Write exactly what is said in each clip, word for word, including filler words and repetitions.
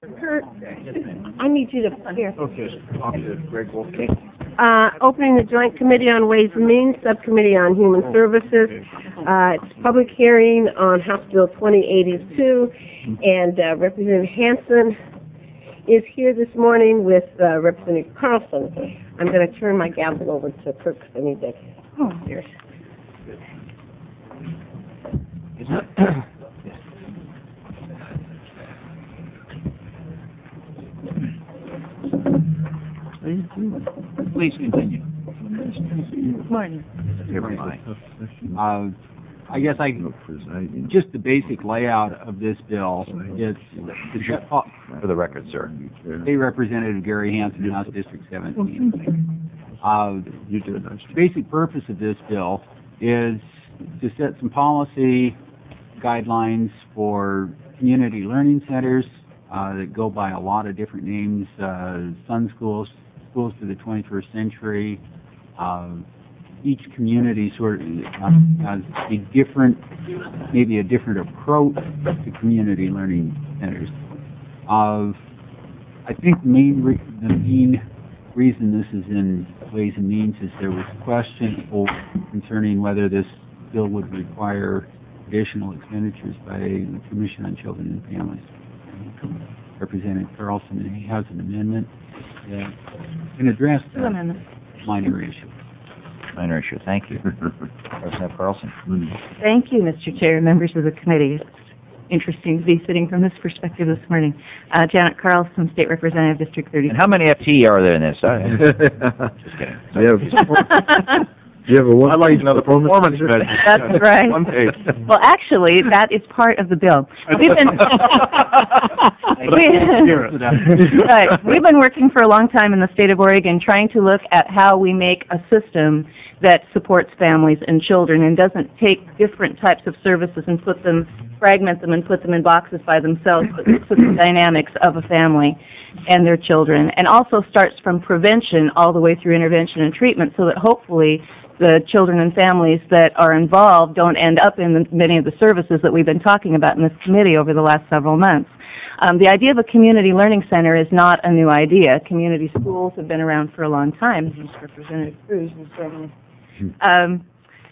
Kurt, I need you to, here. Okay, Officer Greg Wolf. Okay. Uh, opening the Joint Committee on Ways and Means, Subcommittee on Human Services. Uh, it's public hearing on House Bill twenty eighty-two, and uh, Representative Hansen is here this morning with uh, Representative Carlson. I'm going to turn my gavel over to Kirk because I need to. Oh, here. Please continue. Good morning. Never mind. Uh, I guess I just the basic layout of this bill is for the record, sir. State Representative Gary Hansen, House District seventeen. Uh, the basic purpose of this bill is to set some policy guidelines for community learning centers uh, that go by a lot of different names: uh, Sun Schools, Schools for the twenty-first Century. Uh, each community sort of uh, has a different, maybe a different approach to community learning centers. Uh, I think the main, re the main reason this is in Ways and Means is there was a question concerning whether this bill would require additional expenditures by the Commission on Children and Families. Representative Carlson, he has an amendment that can address that minor issue. Minor issue. Thank you. Representative Carlson. Thank you, Mister Chair, members of the committee. It's interesting to be sitting from this perspective this morning. Uh, Janet Carlson, State Representative, District thirty. And how many F T E are there in this? Just kidding. Yeah. You have a one I'd like to know the performance measure. That's right. One page. Well, actually, that is part of the bill. We've been we, right. We've been working for a long time in the state of Oregon trying to look at how we make a system that supports families and children and doesn't take different types of services and put them, fragment them and put them in boxes by themselves, but looks at the dynamics of a family and their children, and also starts from prevention all the way through intervention and treatment so that hopefully the children and families that are involved don't end up in the, many of the services that we've been talking about in this committee over the last several months. Um, the idea of a community learning center is not a new idea. Community schools have been around for a long time, as Representative Cruz was saying. Um,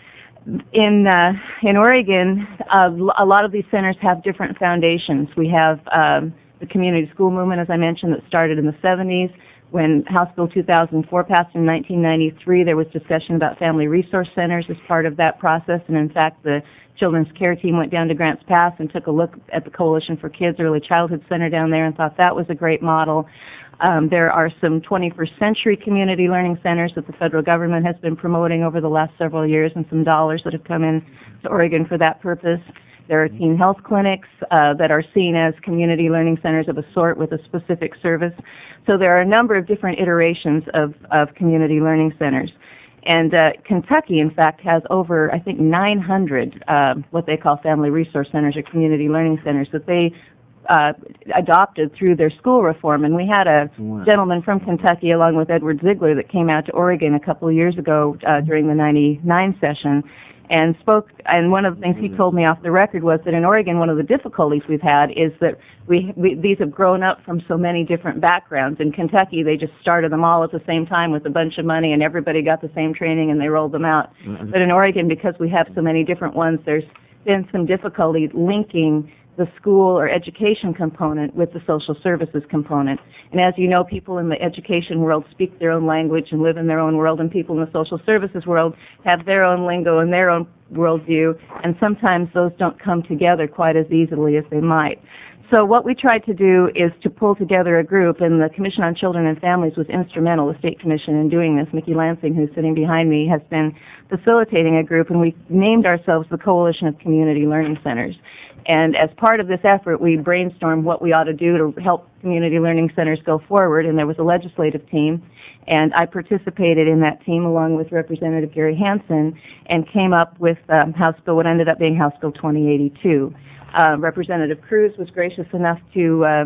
in uh, in Oregon, uh, a lot of these centers have different foundations. We have um, the community school movement, as I mentioned, that started in the seventies. When House Bill two thousand four passed in nineteen ninety-three, there was discussion about family resource centers as part of that process, and in fact, the Children's Care Team went down to Grants Pass and took a look at the Coalition for Kids Early Childhood Center down there and thought that was a great model. Um, there are some twenty-first century community learning centers that the federal government has been promoting over the last several years, and some dollars that have come in to Oregon for that purpose. There are teen health clinics uh, that are seen as community learning centers of a sort with a specific service. So there are a number of different iterations of, of community learning centers. And uh, Kentucky, in fact, has over, I think, nine hundred uh, what they call family resource centers or community learning centers that they uh, adopted through their school reform. And we had a gentleman from Kentucky, along with Edward Ziegler, that came out to Oregon a couple of years ago uh, during the ninety-nine session and spoke, and one of the things he told me off the record was that in Oregon, one of the difficulties we've had is that we, we these have grown up from so many different backgrounds. In Kentucky, they just started them all at the same time with a bunch of money, and everybody got the same training, and they rolled them out. Mm-hmm. But in Oregon, because we have so many different ones, there's been some difficulty linking the school or education component with the social services component. And as you know, people in the education world speak their own language and live in their own world, and people in the social services world have their own lingo and their own worldview, and sometimes those don't come together quite as easily as they might. So what we tried to do is to pull together a group, and the Commission on Children and Families was instrumental, the State Commission, in doing this. Mickey Lansing, who's sitting behind me, has been facilitating a group, and we named ourselves the Coalition of Community Learning Centers. And as part of this effort, we brainstormed what we ought to do to help community learning centers go forward, and there was a legislative team, and I participated in that team along with Representative Gary Hansen and came up with um, House Bill, what ended up being House Bill twenty eighty-two. Uh, Representative Cruz was gracious enough to uh,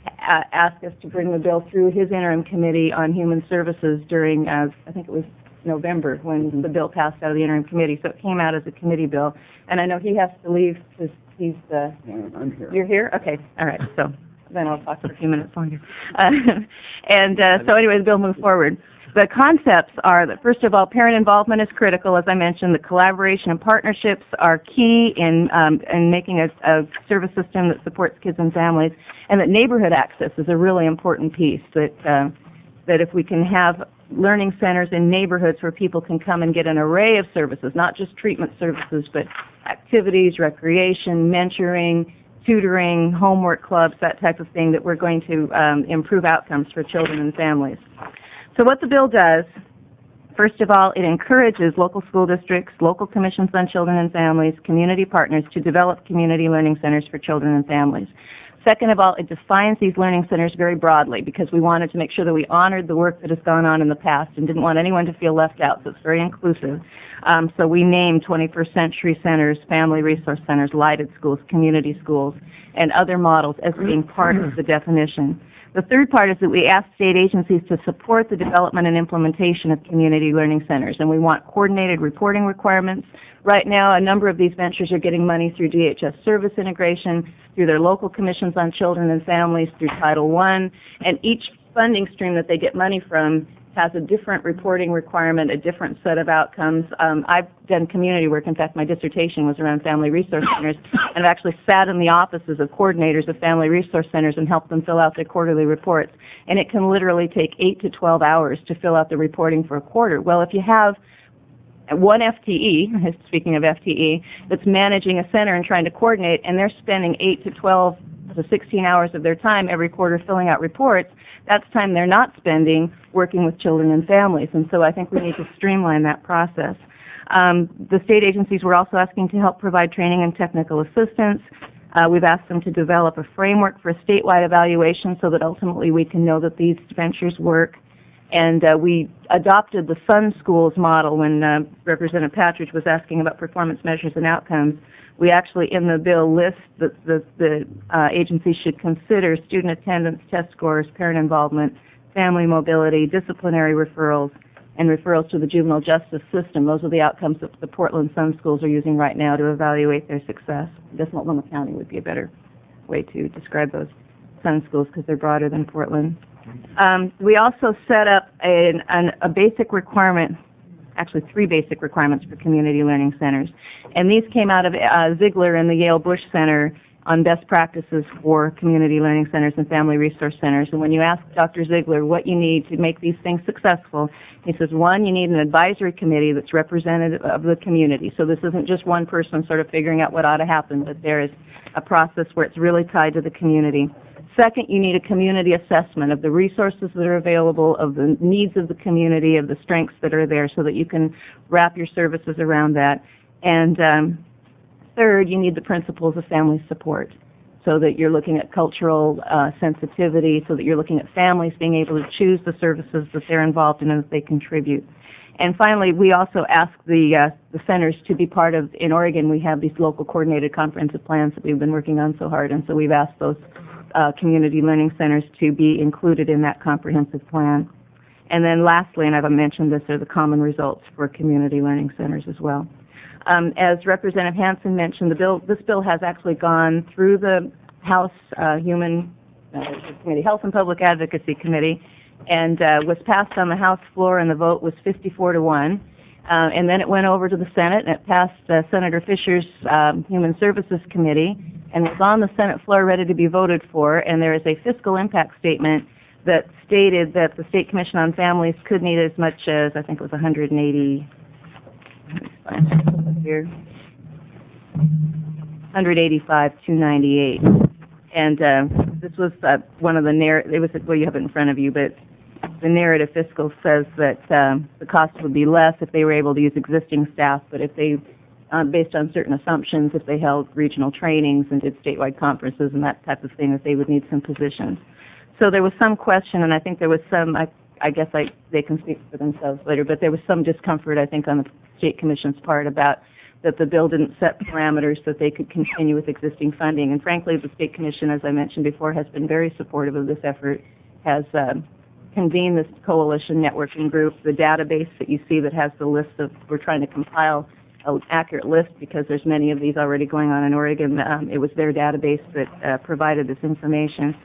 a ask us to bring the bill through his interim committee on human services during, uh, I think it was November, when the bill passed out of the interim committee. So it came out as a committee bill. And I know he has to leave because he's, uh, I'm here. You're here? Okay. All right. So then I'll talk for a few minutes longer. Uh, and uh, so anyway, the bill moved forward. The concepts are that, first of all, parent involvement is critical. As I mentioned, the collaboration and partnerships are key in um, in making a, a service system that supports kids and families, and that neighborhood access is a really important piece, that uh, that if we can have learning centers in neighborhoods where people can come and get an array of services, not just treatment services, but activities, recreation, mentoring, tutoring, homework clubs, that type of thing, that we're going to um, improve outcomes for children and families. So what the bill does, first of all, it encourages local school districts, local commissions on children and families, community partners to develop community learning centers for children and families. Second of all, it defines these learning centers very broadly, because we wanted to make sure that we honored the work that has gone on in the past and didn't want anyone to feel left out, so it's very inclusive. Um, so we named twenty-first century centers, family resource centers, lighted schools, community schools, and other models as being part of the definition. The third part is that we ask state agencies to support the development and implementation of community learning centers, and we want coordinated reporting requirements. Right now, a number of these ventures are getting money through D H S service integration, through their local commissions on children and families, through Title One, and each funding stream that they get money from has a different reporting requirement, a different set of outcomes. Um, I've done community work. In fact, my dissertation was around family resource centers, and I've actually sat in the offices of coordinators of family resource centers and helped them fill out their quarterly reports. And it can literally take eight to twelve hours to fill out the reporting for a quarter. Well, if you have one F T E, speaking of F T E, that's managing a center and trying to coordinate, and they're spending eight to twelve to sixteen hours of their time every quarter filling out reports, that's time they're not spending working with children and families. And so I think we need to streamline that process. Um, the state agencies were also asking to help provide training and technical assistance. Uh, we've asked them to develop a framework for statewide evaluation so that ultimately we can know that these ventures work. And uh, we adopted the Sun Schools model when uh, Representative Patridge was asking about performance measures and outcomes. We actually, in the bill, list that the, the uh, agencies should consider student attendance, test scores, parent involvement, family mobility, disciplinary referrals, and referrals to the juvenile justice system. Those are the outcomes that the Portland Sun Schools are using right now to evaluate their success. I guess Multnomah County would be a better way to describe those Sun Schools because they're broader than Portland. Um, we also set up a, an, a basic requirement, actually three basic requirements for community learning centers. And these came out of uh, Ziegler and the Yale Bush Center on best practices for community learning centers and family resource centers. And when you ask Doctor Ziegler what you need to make these things successful, he says, one, you need an advisory committee that's representative of the community. So this isn't just one person sort of figuring out what ought to happen, but there is a process where it's really tied to the community. Second, you need a community assessment of the resources that are available, of the needs of the community, of the strengths that are there, so that you can wrap your services around that. And um, third, you need the principles of family support, so that you're looking at cultural uh, sensitivity, so that you're looking at families being able to choose the services that they're involved in and that they contribute. And finally, we also ask the uh, the centers to be part of, in Oregon, we have these local coordinated comprehensive plans that we've been working on so hard, and so we've asked those Uh, community learning centers to be included in that comprehensive plan. And then lastly, and I've mentioned this, are the common results for community learning centers as well. Um, as Representative Hansen mentioned, the bill, this bill has actually gone through the House uh, Human uh, Committee, Health and Public Advocacy Committee, and uh, was passed on the House floor, and the vote was fifty-four to one. Uh, and then it went over to the Senate, and it passed uh, Senator Fisher's um, Human Services Committee, and was on the Senate floor ready to be voted for. And there is a fiscal impact statement that stated that the State Commission on Families could need as much as, I think it was one hundred eighty, here, one hundred eighty-five thousand two hundred ninety-eight. And uh, this was uh, one of the narr- it was well, you have it in front of you, but the narrative fiscal says that um, the cost would be less if they were able to use existing staff, but if they, uh, based on certain assumptions, if they held regional trainings and did statewide conferences and that type of thing, that they would need some positions. So there was some question, and I think there was some, I, I guess I, they can speak for themselves later, but there was some discomfort, I think, on the State Commission's part about that the bill didn't set parameters so that they could continue with existing funding. And frankly, the State Commission, as I mentioned before, has been very supportive of this effort, has uh, convened this coalition networking group. The database that you see that has the list of, we're trying to compile an accurate list because there's many of these already going on in Oregon. Um, it was their database that uh, provided this information.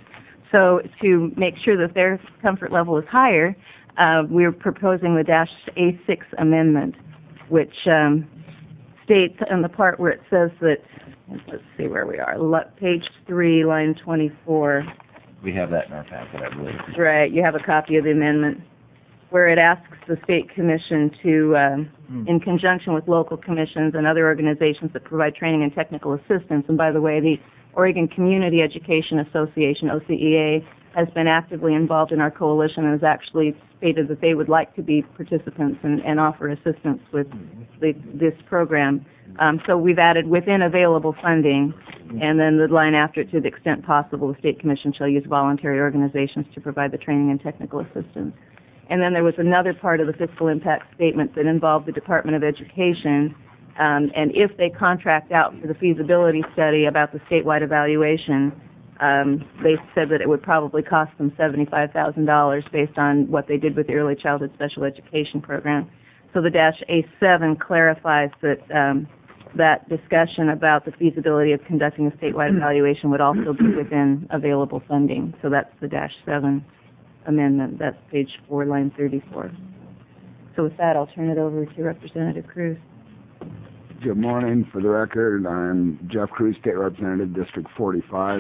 so to make sure that their comfort level is higher, uh, we're proposing the dash A six amendment, which um, states on the part where it says that, let's see where we are, Le- page three, line twenty-four. We have that in our packet, I believe. Right, you have a copy of the amendment, where it asks the State Commission to, um, Hmm. in conjunction with local commissions and other organizations that provide training and technical assistance, and by the way, the Oregon Community Education Association, O C E A, has been actively involved in our coalition and has actually stated that they would like to be participants and, and offer assistance with the, this program. Um, so we've added within available funding, and then the line after it, to the extent possible, the State Commission shall use voluntary organizations to provide the training and technical assistance. And then there was another part of the fiscal impact statement that involved the Department of Education, um, and if they contract out for the feasibility study about the statewide evaluation, um, they said that it would probably cost them seventy-five thousand dollars based on what they did with the Early Childhood Special Education Program. So the dash A seven clarifies that um, that discussion about the feasibility of conducting a statewide evaluation would also be within available funding. So that's the dash seven amendment. That's page four, line thirty-four. So with that, I'll turn it over to Representative Cruz. Good morning. For the record, I'm Jeff Cruz, State Representative, District forty-five.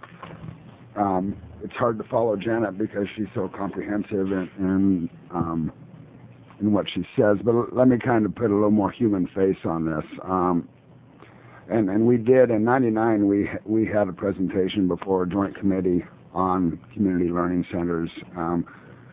Um, it's hard to follow Janet because she's so comprehensive in, in, um, in what she says, but let me kind of put a little more human face on this. Um, and, and we did, in ninety-nine, we, we had a presentation before a joint committee on community learning centers. Um,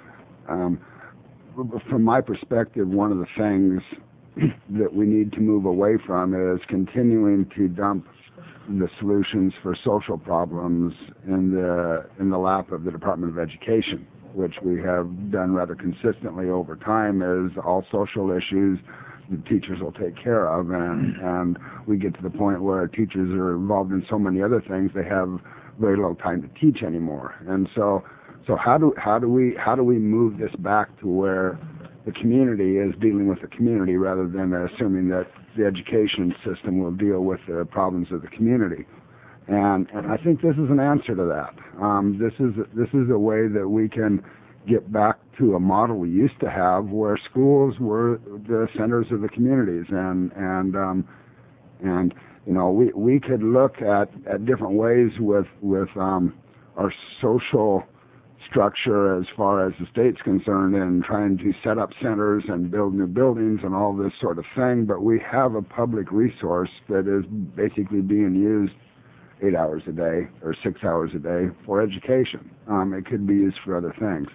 um, from my perspective, one of the things that we need to move away from is continuing to dump the solutions for social problems in the in the lap of the Department of Education, which we have done rather consistently over time. Is all social issues the teachers will take care of, and and we get to the point where teachers are involved in so many other things they have very little time to teach anymore. And so so how do how do we how do we move this back to where the community is dealing with the community rather than assuming that the education system will deal with the problems of the community? And, and I think this is an answer to that. Um, this is this is a way that we can get back to a model we used to have, where schools were the centers of the communities, and and um, and you know we we could look at, at different ways with with um, our social structure as far as the state's concerned, and trying to set up centers and build new buildings and all this sort of thing. But we have a public resource that is basically being used eight hours a day or six hours a day for education. Um, it could be used for other things.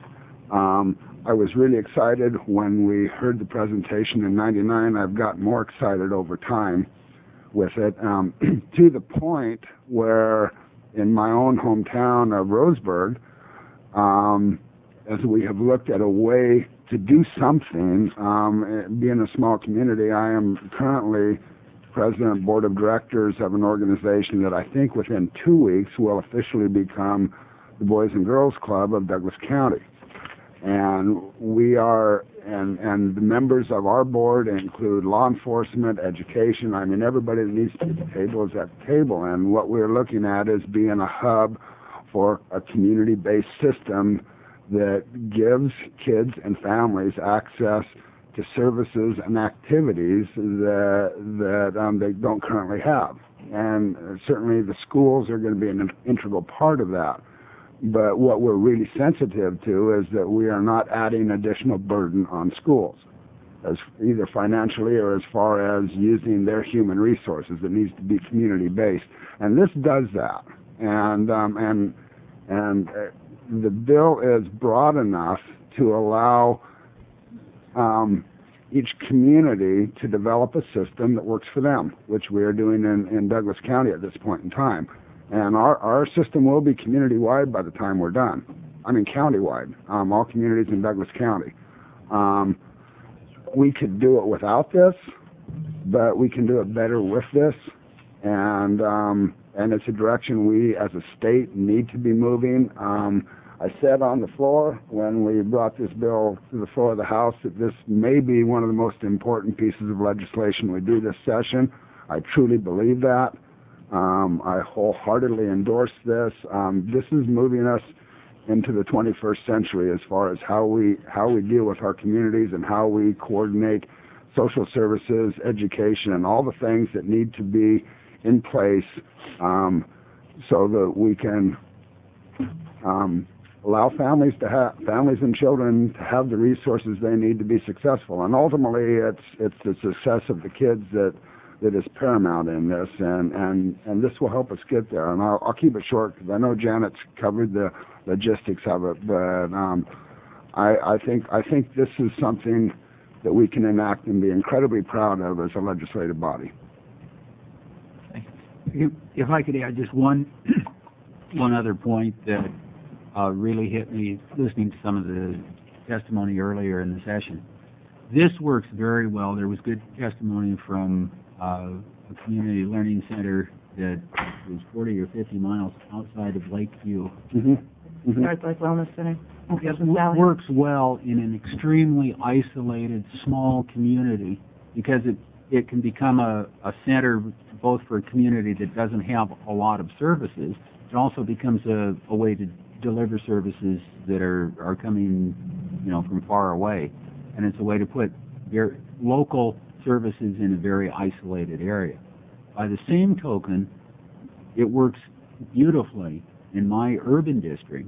Um, I was really excited when we heard the presentation in ninety-nine. I've gotten more excited over time with it, um, to the point where in my own hometown of Roseburg, Um, as we have looked at a way to do something, um, being a small community, I am currently president, board of directors of an organization that I think within two weeks will officially become the Boys and Girls Club of Douglas County. And we are, and, and the members of our board include law enforcement, education. I mean, everybody that needs to be at the table is at the table. And what we're looking at is being a hub for a community-based system that gives kids and families access to services and activities that that um, they don't currently have. And certainly the schools are going to be an integral part of that. But what we're really sensitive to is that we are not adding additional burden on schools, as either financially or as far as using their human resources. It needs to be community-based. And this does that. And um, and and uh, the bill is broad enough to allow um, each community to develop a system that works for them, which we are doing in, in Douglas County at this point in time. And our, our system will be community-wide by the time we're done. I mean county-wide, um, all communities in Douglas County. Um, we could do it without this, but we can do it better with this. And um, and it's a direction we as a state need to be moving. Um, I said on the floor when we brought this bill to the floor of the House that this may be one of the most important pieces of legislation we do this session. I truly believe that. Um, I wholeheartedly endorse this. Um, this is moving us into the twenty-first century as far as how we how we deal with our communities and how we coordinate social services, education, and all the things that need to be in place um, so that we can um, allow families to have families and children to have the resources they need to be successful. And ultimately, it's it's the success of the kids that that is paramount in this, and and and this will help us get there. And I'll, I'll keep it short because I know Janet's covered the logistics of it, but um, I, I think I think this is something that we can enact and be incredibly proud of as a legislative body. If, if I could add just one one other point that uh, really hit me listening to some of the testimony earlier in the session. This works very well. There was good testimony from uh, a community learning center that was forty or fifty miles outside of Lakeview. Mm-hmm. Mm-hmm. Northwest Wellness Center. It w- works well in an extremely isolated, small community because it, it can become a, a center both for a community that doesn't have a lot of services. It also becomes a, a way to deliver services that are, are coming, you know, from far away. And it's a way to put very local services in a very isolated area. By the same token, it works beautifully in my urban district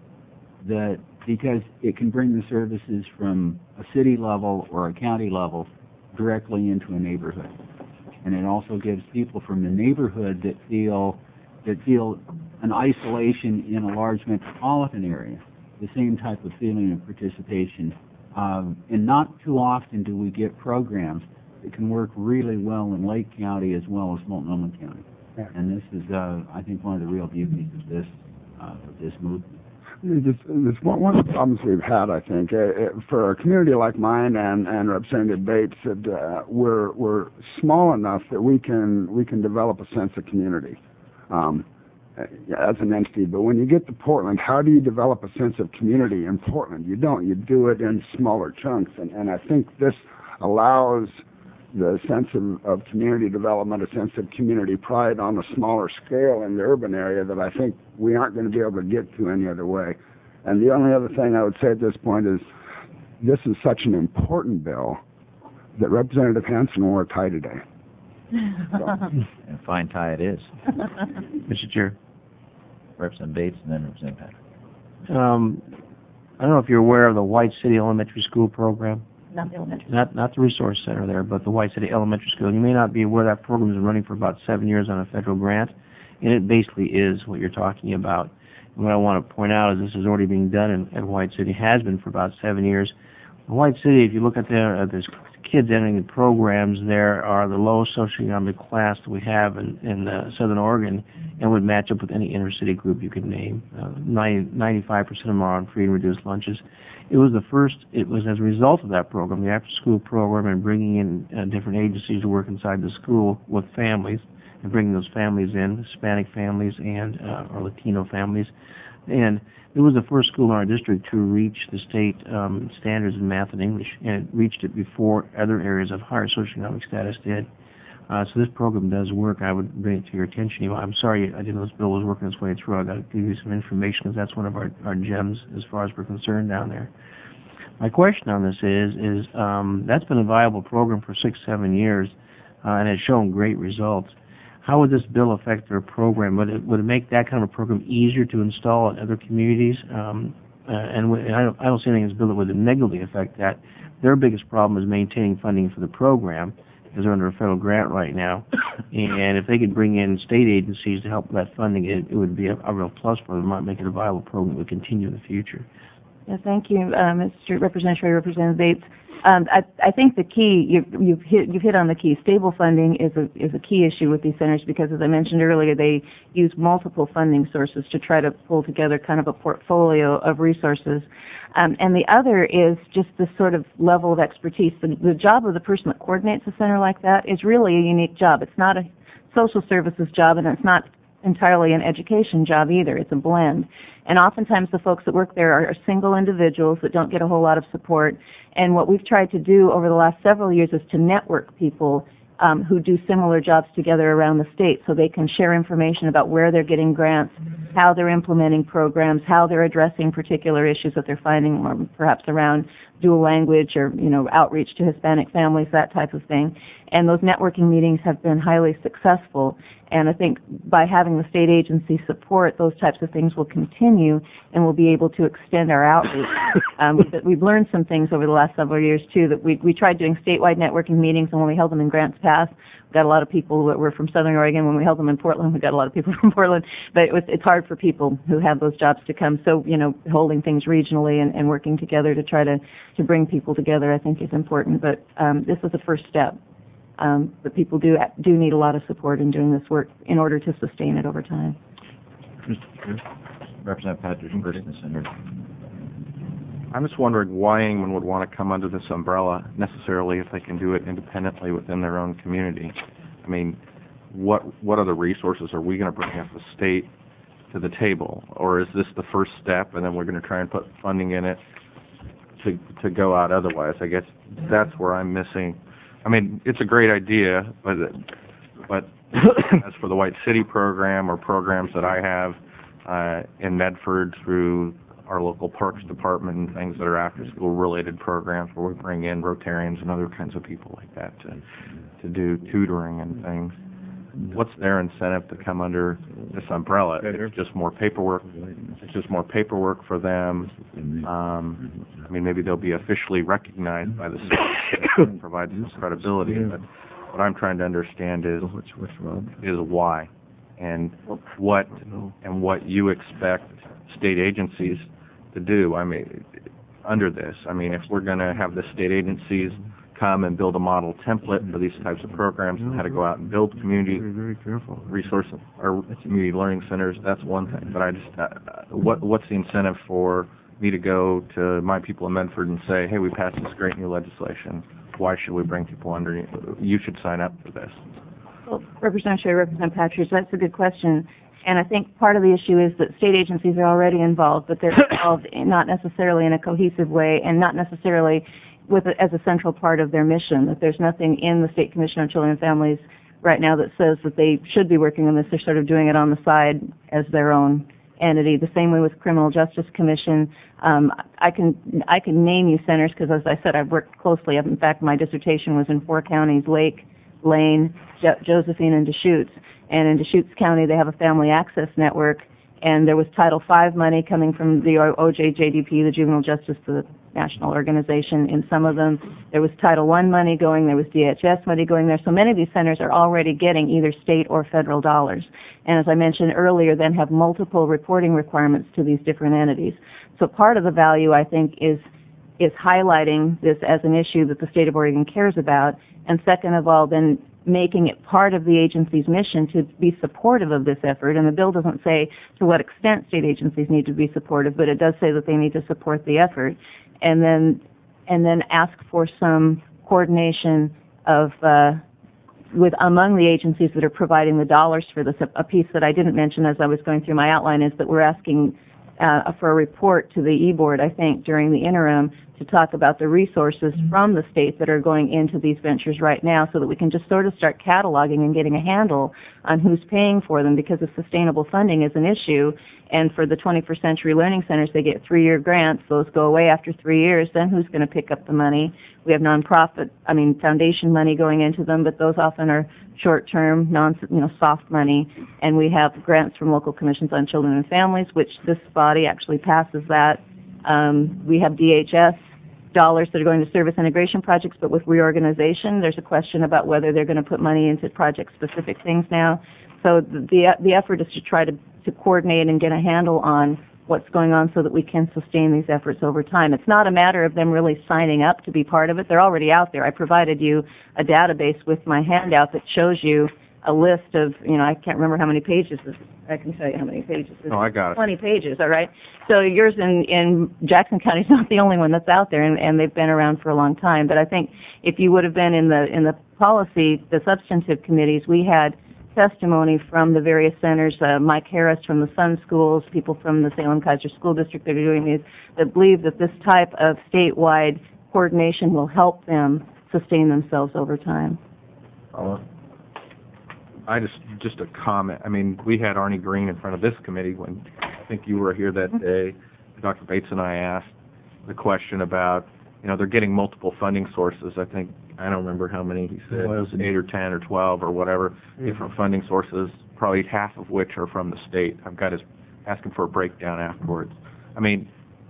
that because it can bring the services from a city level or a county level directly into a neighborhood. And it also gives people from the neighborhood that feel that feel an isolation in a large metropolitan area, the same type of feeling of participation. Um, and not too often do we get programs that can work really well in Lake County as well as Multnomah County. Yeah. And this is, uh, I think, one of the real beauties of this uh, of this movement. This, this one, one of the problems we've had, I think, uh, for a community like mine and, and Representative Bates, that uh, we're we're small enough that we can we can develop a sense of community um, as an entity. But when you get to Portland, how do you develop a sense of community in Portland? You don't. You do it in smaller chunks, and, and I think this allows the sense of, of community development, a sense of community pride on a smaller scale in the urban area that I think we aren't going to be able to get to any other way. And the only other thing I would say at this point is this is such an important bill that Representative Hansen wore a tie today. So. And a fine tie it is. Mister Chair. Representative Bates and then Representative Patrick. Um, I don't know if you're aware of the White City Elementary School program. Not the elementary. Not not the resource center there, but the White City Elementary School. You may not be aware that program has been running for about seven years on a federal grant, and it basically is what you're talking about. And what I want to point out is this is already being done in, in White City, has been for about seven years. In White City, if you look at the, uh, there's kids entering the programs, there are the lowest socioeconomic class that we have in, in uh, Southern Oregon, and would match up with any inner city group you could name. Uh, ninety, ninety-five percent of them are on free and reduced lunches. It was the first, it was as a result of that program, the after-school program, and bringing in uh, different agencies to work inside the school with families, and bringing those families in, Hispanic families and uh, or Latino families. And it was the first school in our district to reach the state um, standards in math and English, and it reached it before other areas of higher socioeconomic status did. Uh, so this program does work. I would bring it to your attention. I'm sorry I didn't know this bill was working its way through. I've got to give you some information because that's one of our, our gems as far as we're concerned down there. My question on this is, is um, that's been a viable program for six, seven years, uh, and has shown great results. How would this bill affect their program? Would it, would it make that kind of a program easier to install in other communities? Um, uh, and w- I, don't, I don't see anything in this bill that would negatively affect that. Their biggest problem is maintaining funding for the program, because they're under a federal grant right now. And if they could bring in state agencies to help with that funding, it, it would be a, a real plus for them. It might make it a viable program that would continue in the future. Yeah, thank you, uh, Mister Representative Schroeder, Representative Bates. Um, I, I think the key, you, you've hit you've hit on the key. Stable funding is a is a key issue with these centers because, as I mentioned earlier, they use multiple funding sources to try to pull together kind of a portfolio of resources. Um, and the other is just this sort of level of expertise. The, the job of the person that coordinates a center like that is really a unique job. It's not a social services job, and it's not entirely an education job either. It's a blend. And oftentimes the folks that work there are, are single individuals that don't get a whole lot of support. And what we've tried to do over the last several years is to network people um, who do similar jobs together around the state, so they can share information about where they're getting grants, how they're implementing programs, how they're addressing particular issues that they're finding, or perhaps around dual language or, you know, outreach to Hispanic families, that type of thing. And those networking meetings have been highly successful. And I think by having the state agency support, those types of things will continue, and we'll be able to extend our outreach. um, we've, we've learned some things over the last several years, too, that we, we tried doing statewide networking meetings, and when we held them in Grants Pass, we got a lot of people that were from Southern Oregon. When we held them in Portland, we got a lot of people from Portland. But it was, it's hard for people who have those jobs to come. So, you know, holding things regionally and, and working together to try to, to bring people together, I think, is important. But um, this is the first step. Um, but people do do need a lot of support in doing this work in order to sustain it over time. Representative Patrick, first in the center. I'm just wondering why anyone would want to come under this umbrella necessarily if they can do it independently within their own community. I mean, what what other resources are we going to bring as a state to the table? Or is this the first step and then we're going to try and put funding in it to to go out otherwise? I guess that's where I'm missing. I mean, it's a great idea, but but as for the White City program or programs that I have uh, in Medford through our local parks department and things that are after-school related programs where we bring in Rotarians and other kinds of people like that to to do tutoring and things. What's their incentive to come under this umbrella? It's just more paperwork. It's just more paperwork for them. Um, I mean, maybe they'll be officially recognized by the state and provide some credibility. But what I'm trying to understand is is why and what and what you expect state agencies to do. I mean, under this. I mean, if we're going to have the state agencies come and build a model template for these types of programs and how to go out and build community resource or community learning centers, that's one thing. But I just, uh, what what's the incentive for me to go to my people in Medford and say, hey, we passed this great new legislation. Why should we bring people under? You should sign up for this. Well, Representative Shea, Representative Patridge, that's a good question. And I think part of the issue is that state agencies are already involved, but they're involved in, not necessarily in a cohesive way and not necessarily with a, as a central part of their mission, that there's nothing in the State Commission on Children and Families right now that says that they should be working on this. They're sort of doing it on the side as their own entity. The same way with Criminal Justice Commission. Um, I can I can name you centers because, as I said, I've worked closely. In fact, my dissertation was in four counties: Lake, Lane, jo- Josephine, and Deschutes. And in Deschutes County, they have a family access network. And there was Title five money coming from the O J J D P, the Juvenile Justice the National Organization. In some of them, there was Title one money going, there was D H S money going there. So many of these centers are already getting either state or federal dollars. And as I mentioned earlier, then have multiple reporting requirements to these different entities. So part of the value, I think, is is highlighting this as an issue that the state of Oregon cares about. And second of all, then making it part of the agency's mission to be supportive of this effort. And the bill doesn't say to what extent state agencies need to be supportive, but it does say that they need to support the effort. And then, and then ask for some coordination of, uh, with among the agencies that are providing the dollars for this. A, a piece that I didn't mention as I was going through my outline is that we're asking uh, for a report to the E-Board, I think, during the interim to talk about the resources from the state that are going into these ventures right now so that we can just sort of start cataloging and getting a handle on who's paying for them, because if sustainable funding is an issue, and for the twenty-first Century Learning Centers, they get three-year grants. Those go away after three years. Then who's going to pick up the money? We have nonprofit, I mean, foundation money going into them, but those often are short-term, non, you know, soft money. And we have grants from local commissions on children and families, which this body actually passes that. Um, we have D H S dollars that are going to service integration projects, but with reorganization, there's a question about whether they're going to put money into project-specific things now. So the the, the effort is to try to, to coordinate and get a handle on what's going on so that we can sustain these efforts over time. It's not a matter of them really signing up to be part of it. They're already out there. I provided you a database with my handout that shows you a list of, you know, I can't remember how many pages this is. I can tell you how many pages this is. Oh, I got it. twenty pages, all right? So yours in, in Jackson County is not the only one that's out there, and, and they've been around for a long time. But I think if you would have been in the in the policy, the substantive committees, we had testimony from the various centers, uh, Mike Harris from the Sun Schools, people from the Salem-Keizer School District that are doing these, that believe that this type of statewide coordination will help them sustain themselves over time. I just, just a comment. I mean, we had Arnie Green in front of this committee when, I think you were here that day. Doctor Bates and I asked the question about, you know, they're getting multiple funding sources. I think, I don't remember how many he said, Well, eight or ten or twelve or whatever, different funding sources, probably half of which are from the state. I've got his, asking for a breakdown afterwards. I mean,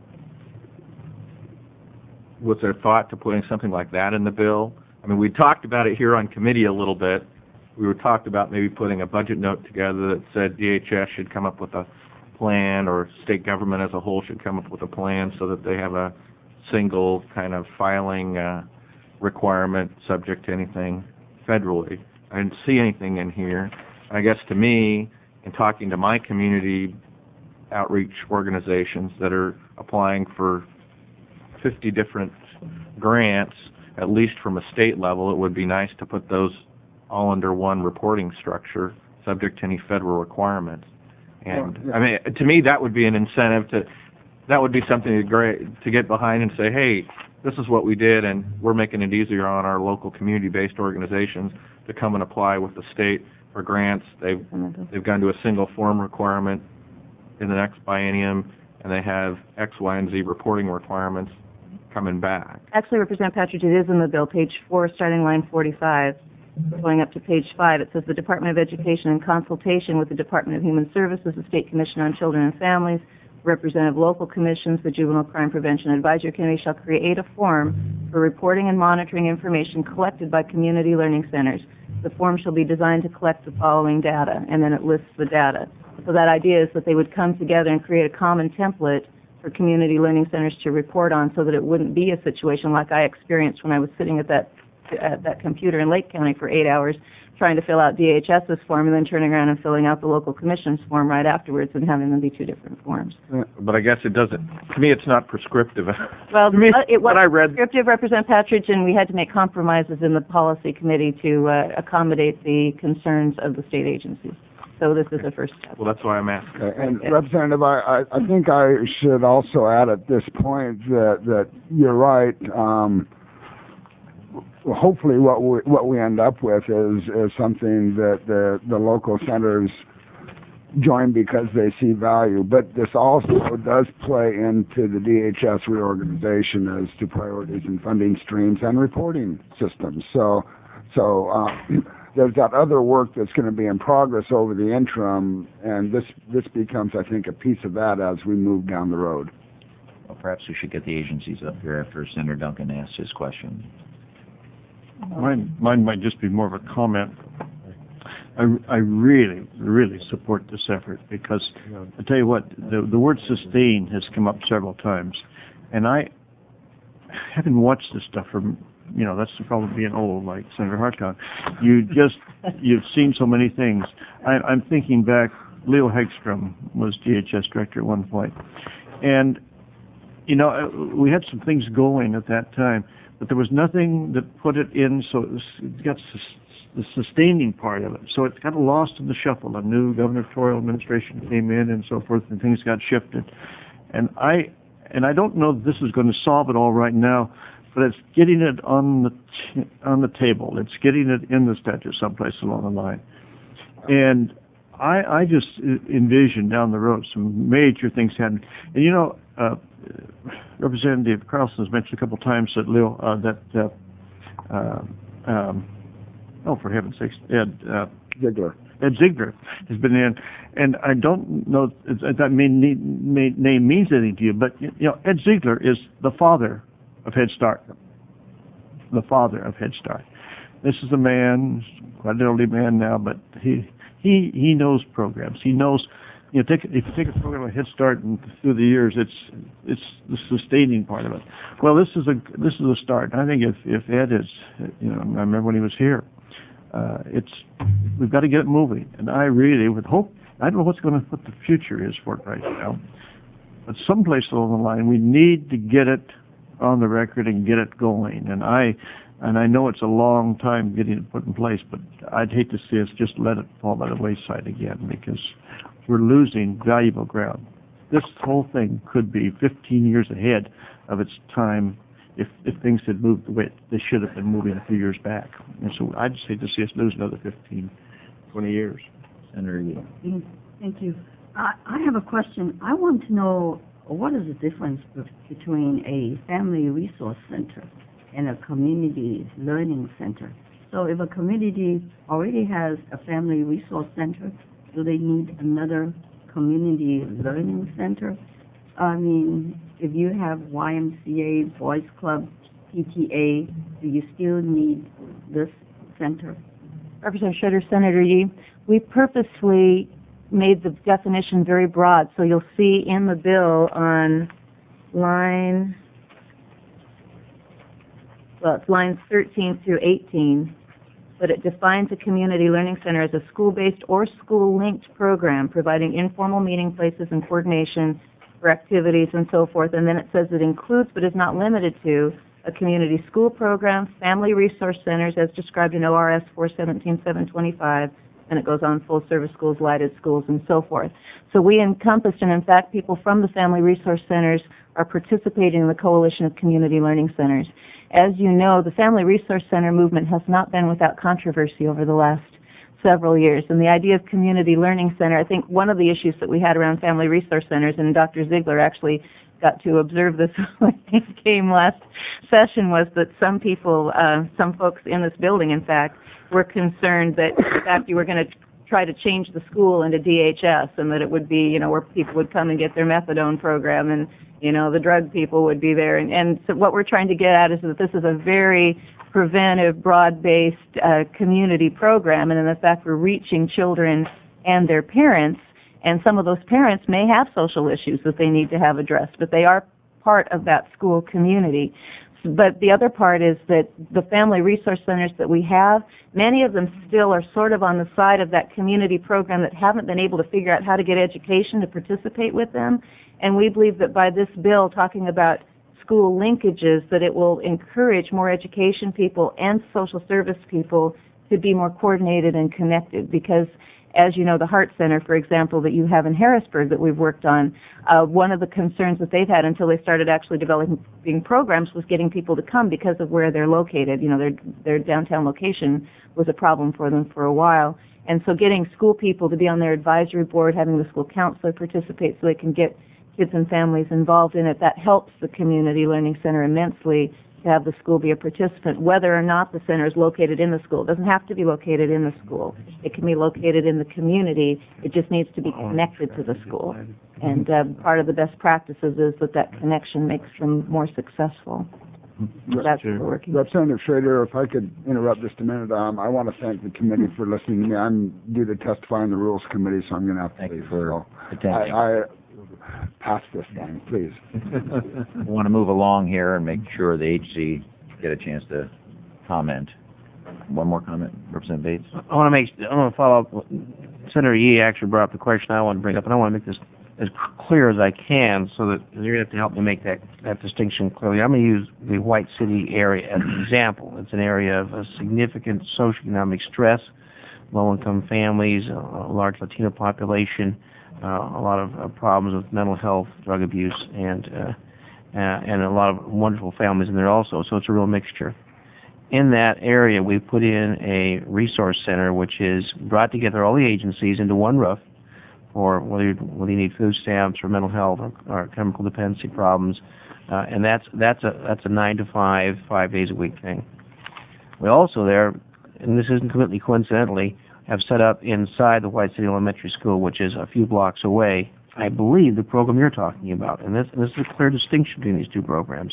was there thought to putting something like that in the bill? I mean, we talked about it here on committee a little bit. We were talked about maybe putting a budget note together that said D H S should come up with a plan, or state government as a whole should come up with a plan so that they have a single kind of filing uh, requirement subject to anything federally. I didn't see anything in here. And I guess to me, in talking to my community outreach organizations that are applying for fifty different grants, at least from a state level, it would be nice to put those all under one reporting structure, subject to any federal requirements. And I mean, to me, that would be an incentive to, that would be something to, great, to get behind and say, hey, this is what we did, and we're making it easier on our local community-based organizations to come and apply with the state for grants. They've they've gone to a single form requirement in the next biennium, and they have X, Y, and Z reporting requirements coming back. Actually, Representative Patridge, it is in the bill, page four, starting line forty-five. Going up to page five, it says the Department of Education, in consultation with the Department of Human Services, the State Commission on Children and Families, representative local commissions, the Juvenile Crime Prevention Advisory Committee, shall create a form for reporting and monitoring information collected by community learning centers. The form shall be designed to collect the following data, and then it lists the data. So that idea is that they would come together and create a common template for community learning centers to report on, so that it wouldn't be a situation like I experienced when I was sitting at that at that computer in Lake County for eight hours trying to fill out D H S's form and then turning around and filling out the local commission's form right afterwards and having them be two different forms. But I guess it doesn't, to me, it's not prescriptive. Well, to me, uh, it was what I read, prescriptive, Representative Patridge, and we had to make compromises in the policy committee to uh, accommodate the concerns of the state agencies. So this is the first step. well, that's why I'm asking. Okay, and Representative, I, I, I think I should also add at this point that, that you're right. Um, hopefully what we, what we end up with is, is something that the, the local centers join because they see value. But this also does play into the D H S reorganization as to priorities and funding streams and reporting systems. So, so uh, there's that other work that's going to be in progress over the interim, and this this becomes, I think, a piece of that as we move down the road. Well, perhaps we should get the agencies up here after Senator Duncan asks his question. Mine, mine might just be more of a comment. I, I really, really support this effort because I tell you what, the, the word sustain has come up several times, and I, having watched this stuff from, you know, that's the problem of being old, like Senator Hartcott. You just, you've seen so many things. I, I'm thinking back, Leo Hegstrom was D H S director at one point, and, you know, we had some things going at that time, but there was nothing that put it in, so it, was, it got sus- the sustaining part of it. So it got lost in the shuffle. A new gubernatorial administration came in and so forth, and things got shifted. And I and I don't know that this is going to solve it all right now, but it's getting it on the t- on the table. It's getting it in the statute someplace along the line. And I, I just envision down the road some major things happening. And you know, uh, Representative Carlson has mentioned a couple of times that Leo, uh, that uh, uh, um, oh, for heaven's sakes, Ed uh, Ziegler. Ed Ziegler has been in, and I don't know if that may, may, name means anything to you, but you know, Ed Ziegler is the father of Head Start. The father of Head Start. This is a man, quite an elderly man now, but he he he knows programs. He knows. You know, take, if you take a program like Head Start and through the years, it's it's the sustaining part of it. Well, this is a this is a start. I think if if Ed is, you know, I remember when he was here, uh, it's we've got to get it moving. And I really would hope. I don't know what's going to what the future is for it right now, but someplace along the line we need to get it on the record and get it going. And I and I know it's a long time getting it put in place, but I'd hate to see us just let it fall by the wayside again because we're losing valuable ground. This whole thing could be fifteen years ahead of its time if, if things had moved the way they should have been moving a few years back. And so I'd just hate to see us lose another fifteen, twenty years. Senator Yee. Mm, Thank you. I, I have a question. I want to know what is the difference be- between a family resource center and a community learning center? So if a community already has a family resource center, do they need another community learning center? I mean, if you have Y M C A, Boys Club, P T A, do you still need this center? Representative Schroeder, Senator Yee, we purposely made the definition very broad, so you'll see in the bill on line, well, it's lines thirteen through eighteen, but it defines a community learning center as a school-based or school-linked program providing informal meeting places and coordination for activities and so forth, and then it says it includes but is not limited to a community school program, family resource centers as described in O R S four seventeen dash seven twenty-five, and it goes on full service schools, lighted schools, and so forth. So we encompassed, and in fact people from the family resource centers are participating in the Coalition of Community Learning Centers. As you know, the Family Resource Center movement has not been without controversy over the last several years. And the idea of community learning center, I think one of the issues that we had around family resource centers, and Doctor Ziegler actually got to observe this when he came last session, was that some people, uh, some folks in this building, in fact, were concerned that, in fact, you were going to try to change the school into D H S, and that it would be, you know, where people would come and get their methadone program, and, you know, the drug people would be there. And, and so what we're trying to get at is that this is a very preventive, broad-based uh, community program, and in fact, we're reaching children and their parents, and some of those parents may have social issues that they need to have addressed, but they are part of that school community. But the other part is that the family resource centers that we have, many of them still are sort of on the side of that community program that haven't been able to figure out how to get education to participate with them. And we believe that by this bill talking about school linkages, that it will encourage more education people and social service people to be more coordinated and connected, because as you know, the Heart Center, for example, that you have in Harrisburg that we've worked on, uh, one of the concerns that they've had until they started actually developing programs was getting people to come because of where they're located. You know, their their downtown location was a problem for them for a while. And so getting school people to be on their advisory board, having the school counselor participate so they can get kids and families involved in it, that helps the community learning center immensely to have the school be a participant, whether or not the center is located in the school. It doesn't have to be located in the school. It can be located in the community. It just needs to be connected to the school. And uh, part of the best practices is that that connection makes them more successful. So that's what we're working on. Representative Schrader, if I could interrupt just a minute, um, I want to thank the committee for listening to me. I'm due to testify in the Rules Committee, so I'm going to have to Thank leave. you for So attending. I, I pass this thing, please. We want to move along here and make sure the agency get a chance to comment. One more comment, Representative Bates? I want to make, I want to follow up. Senator Yee actually brought up the question I want to bring up, and I want to make this as clear as I can so that you're going to have to help me make that, that distinction clearly. I'm going to use the White City area as an example. It's an area of a significant socioeconomic stress, low-income families, a large Latino population, uh, a lot of uh, problems with mental health, drug abuse, and uh, uh, and a lot of wonderful families in there also. So it's a real mixture. In that area, we put in a resource center which is brought together all the agencies into one roof, or whether you, whether you need food stamps or mental health or, or chemical dependency problems, uh, and that's that's a that's a nine to five, five days a week thing. We also there, and this isn't completely coincidentally, have set up inside the White City Elementary School, which is a few blocks away, I believe, the program you're talking about, and this and this is a clear distinction between these two programs.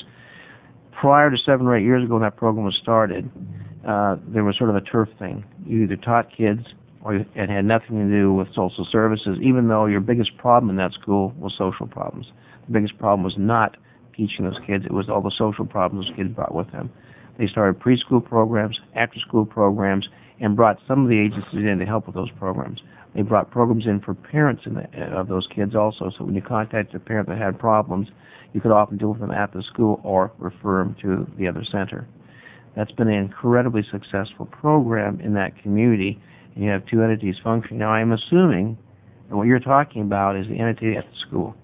Prior to seven or eight years ago when that program was started, uh, there was sort of a turf thing. You either taught kids or it had nothing to do with social services, even though your biggest problem in that school was social problems. The biggest problem was not teaching those kids. It was all the social problems those kids brought with them. They started preschool programs, after-school programs, and brought some of the agencies in to help with those programs. They brought programs in for parents in the, of those kids also, so when you contacted a parent that had problems, you could often deal with them at the school or refer them to the other center. That's been an incredibly successful program in that community, and you have two entities functioning. Now, I'm assuming that what you're talking about is the entity at the school.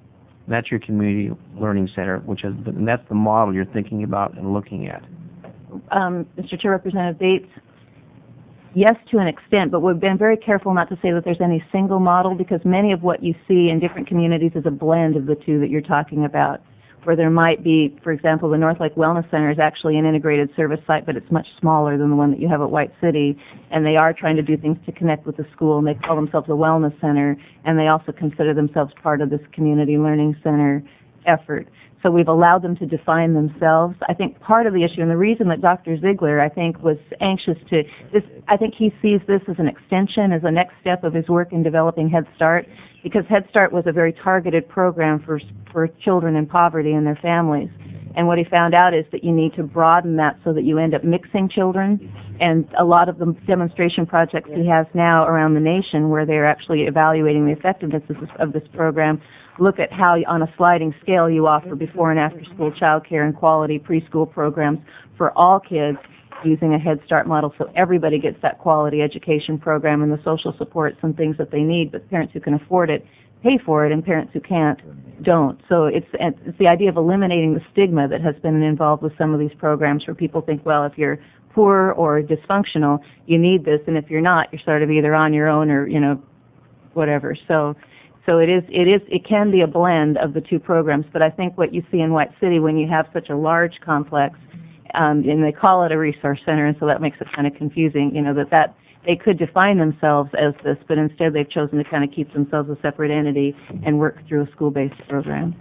That's your community learning center, which has been, and that's the model you're thinking about and looking at. Um, Mister Chair, Representative Bates, yes, to an extent, but we've been very careful not to say that there's any single model, because many of what you see in different communities is a blend of the two that you're talking about, where there might be, for example, the North Lake Wellness Center is actually an integrated service site, but it's much smaller than the one that you have at White City, and they are trying to do things to connect with the school, and they call themselves a wellness center, and they also consider themselves part of this community learning center effort. So we've allowed them to define themselves. I think part of the issue, and the reason that Doctor Ziegler, I think, was anxious to, this, I think he sees this as an extension, as a next step of his work in developing Head Start, because Head Start was a very targeted program for for children in poverty and their families. And what he found out is that you need to broaden that so that you end up mixing children. And a lot of the demonstration projects he has now around the nation, where they're actually evaluating the effectiveness of this, of this program, look at how on a sliding scale you offer before and after school child care and quality preschool programs for all kids using a Head Start model, so everybody gets that quality education program and the social supports and things that they need, but parents who can afford it pay for it, and parents who can't don't. So it's, it's the idea of eliminating the stigma that has been involved with some of these programs, where people think, well, if you're poor or dysfunctional, you need this, and if you're not, you're sort of either on your own or, you know, whatever. So so it is it is it can be a blend of the two programs, but I think what you see in White City, when you have such a large complex, um, and they call it a resource center, and so that makes it kind of confusing, you know, that that they could define themselves as this, but instead they've chosen to kind of keep themselves a separate entity and work through a school-based program.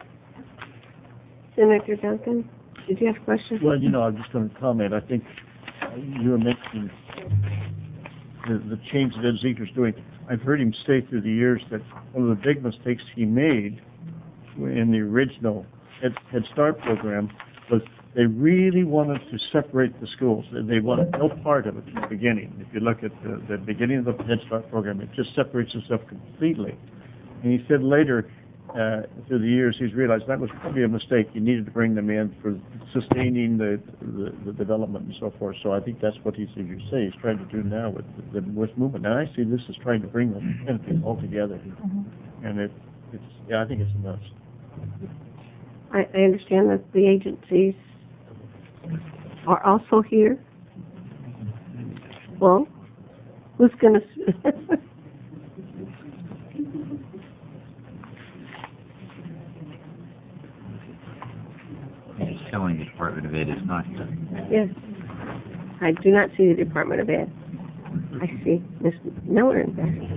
Senator Duncan, did you have a question? Well, you know, I'm just going to comment. I think you were mentioning the, the change that Ed Ziegler's doing. I've heard him say through the years that one of the big mistakes he made in the original Head, Head Start program was they really wanted to separate the schools. They wanted no part of it in the beginning. If you look at the, the beginning of the Head Start program, it just separates itself completely. And he said later, uh, through the years, he's realized that was probably a mistake. You needed to bring them in for sustaining the, the, the development and so forth. So I think that's what he's, as you say, he's trying to do now with the, the with movement. And I see this as trying to bring them benefits all together. Mm-hmm. And it, it's, yeah, I think it's a must. I, I understand that the agencies are also here. Well, who's going to... He's telling the Department of Ed is not here. Yes. I do not see the Department of Ed. I see Miz Miller in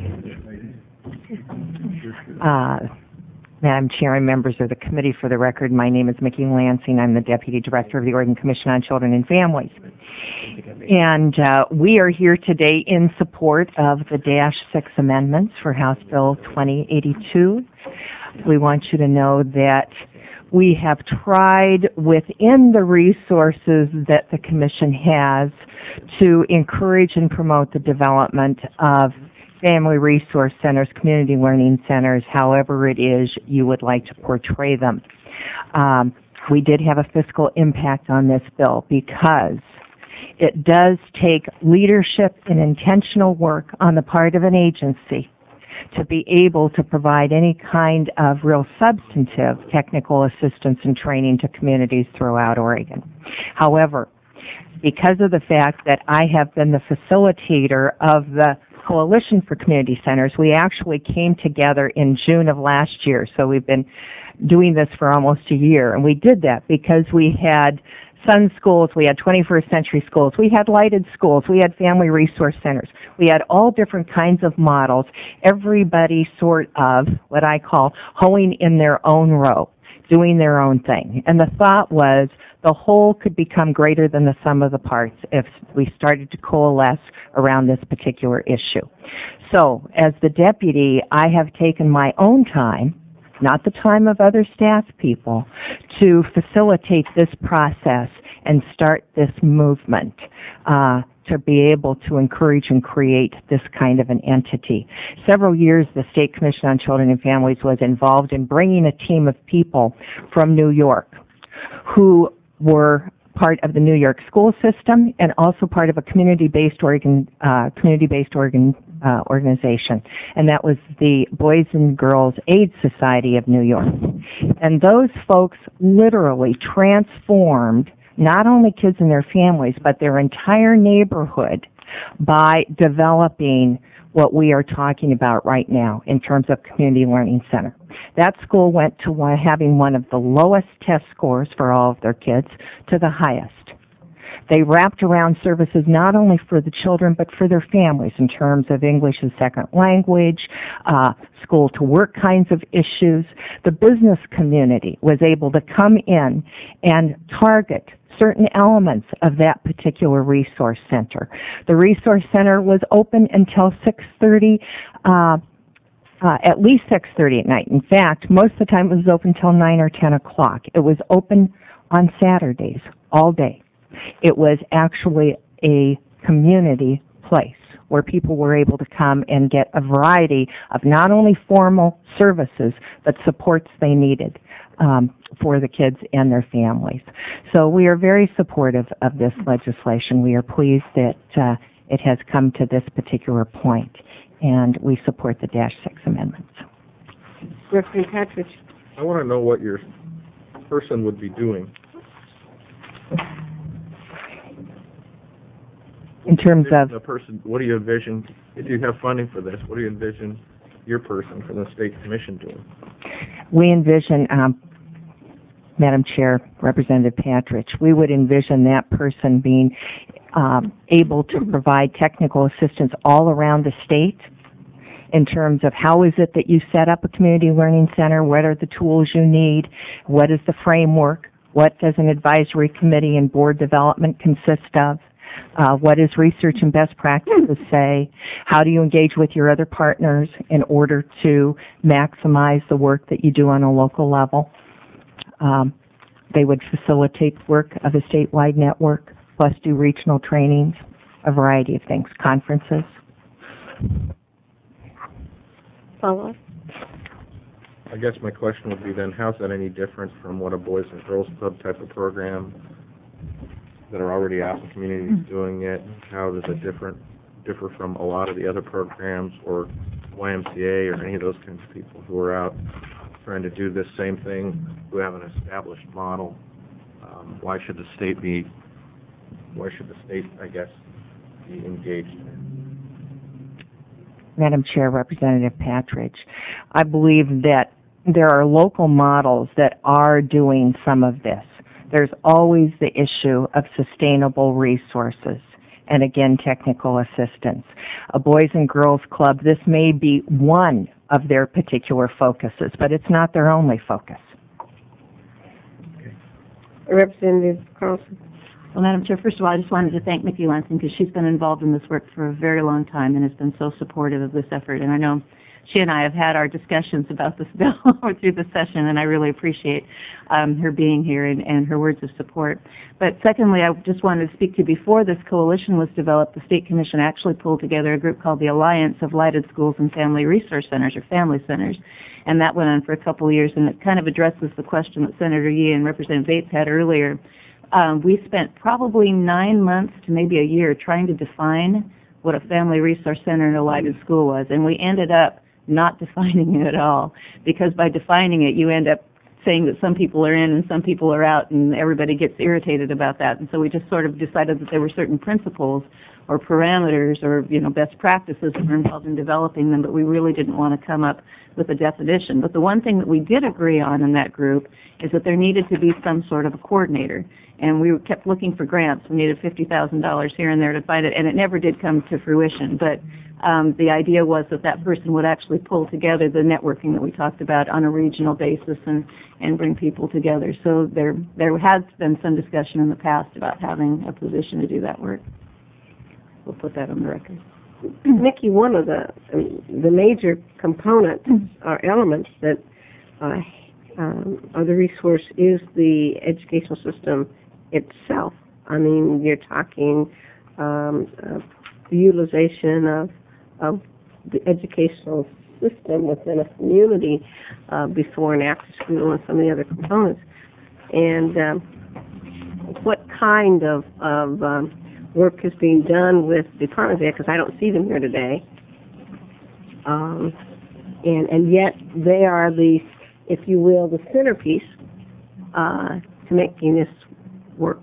there. Uh, Madam Chair and members of the committee, for the record, my name is Mickey Lansing. I'm the Deputy Director of the Oregon Commission on Children and Families. And uh, we are here today in support of the Dash six amendments for House Bill twenty eighty-two. We want you to know that we have tried within the resources that the Commission has to encourage and promote the development of family resource centers, community learning centers, however it is you would like to portray them. Um, we did have a fiscal impact on this bill because it does take leadership and intentional work on the part of an agency to be able to provide any kind of real substantive technical assistance and training to communities throughout Oregon. However, because of the fact that I have been the facilitator of the Coalition for Community Centers, we actually came together in June of last year. So we've been doing this for almost a year. And we did that because we had Sun schools, we had twenty-first century schools, we had lighted schools, we had family resource centers. We had all different kinds of models, everybody sort of what I call hoeing in their own row, doing their own thing. And the thought was the whole could become greater than the sum of the parts if we started to coalesce around this particular issue. So, as the deputy, I have taken my own time, not the time of other staff people, to facilitate this process and start this movement uh, to be able to encourage and create this kind of an entity. Several years, the State Commission on Children and Families was involved in bringing a team of people from New York who were part of the New York school system and also part of a community-based Oregon, uh, community-based Oregon uh, organization, and that was the Boys and Girls AIDS Society of New York. And those folks literally transformed not only kids and their families, but their entire neighborhood by developing what we are talking about right now in terms of Community Learning Center. That school went to one, having one of the lowest test scores for all of their kids to the highest. They wrapped around services not only for the children but for their families in terms of English as second language, uh, school to work kinds of issues. The business community was able to come in and target certain elements of that particular resource center. The resource center was open until six thirty, uh, uh, at least six thirty at night. In fact, most of the time it was open till nine or ten o'clock. It was open on Saturdays all day. It was actually a community place where people were able to come and get a variety of not only formal services, but supports they needed um, for the kids and their families. So we are very supportive of this legislation. We are pleased that uh, it has come to this particular point, and we support the Dash six amendments. Representative Patridge. I want to know what your person would be doing. In terms of the person, what do you envision if you have funding for this? What do you envision your person from the state commission doing? We envision, um, Madam Chair, Representative Patridge, we would envision that person being um, able to provide technical assistance all around the state in terms of how is it that you set up a community learning center, what are the tools you need, what is the framework, what does an advisory committee and board development consist of, uh, what does research and best practices say, how do you engage with your other partners in order to maximize the work that you do on a local level. Um, they would facilitate work of a statewide network, plus do regional trainings, a variety of things, conferences. Follow-up? I guess my question would be then, how's that any different from what a Boys and Girls Club type of program that are already out in communities doing it? How does it different differ from a lot of the other programs or Y M C A or any of those kinds of people who are out trying to do this same thing, who have an established model? Um, why should the state be, why should the state, I guess, be engaged in it? Madam Chair, Representative Patridge, I believe that there are local models that are doing some of this. There's always the issue of sustainable resources and, again, technical assistance. A Boys and Girls Club, this may be one of their particular focuses, but it's not their only focus. Okay. Representative Carlson. Well, Madam Chair, first of all, I just wanted to thank Mickey Lansing because she's been involved in this work for a very long time and has been so supportive of this effort. And I know she and I have had our discussions about this bill through the session, and I really appreciate um, her being here and, and her words of support. But secondly, I just wanted to speak to, before this coalition was developed, the State Commission actually pulled together a group called the Alliance of Lighted Schools and Family Resource Centers, or Family Centers. And that went on for a couple of years, and it kind of addresses the question that Senator Yee and Representative Bates had earlier. Um, we spent probably nine months to maybe a year trying to define what a family resource center in a lighted school was, and we ended up not defining it at all, because by defining it, you end up saying that some people are in and some people are out, and everybody gets irritated about that. And so we just sort of decided that there were certain principles or parameters or, you know, best practices that were involved in developing them, but we really didn't want to come up with a definition. But the one thing that we did agree on in that group is that there needed to be some sort of a coordinator. And we kept looking for grants. We needed fifty thousand dollars here and there to find it, and it never did come to fruition. But um, the idea was that that person would actually pull together the networking that we talked about on a regional basis and, and bring people together. So there there has been some discussion in the past about having a position to do that work. We'll put that on the record. Nikki, one of the the major components or elements that uh, um, of the resource is the educational system itself. I mean, you're talking um, uh, the utilization of of the educational system within a community uh, before and after school and some of the other components. And um, what kind of, of um, work is being done with departments there, because I don't see them here today, Um, and, and yet they are the, if you will, the centerpiece uh, to making this work.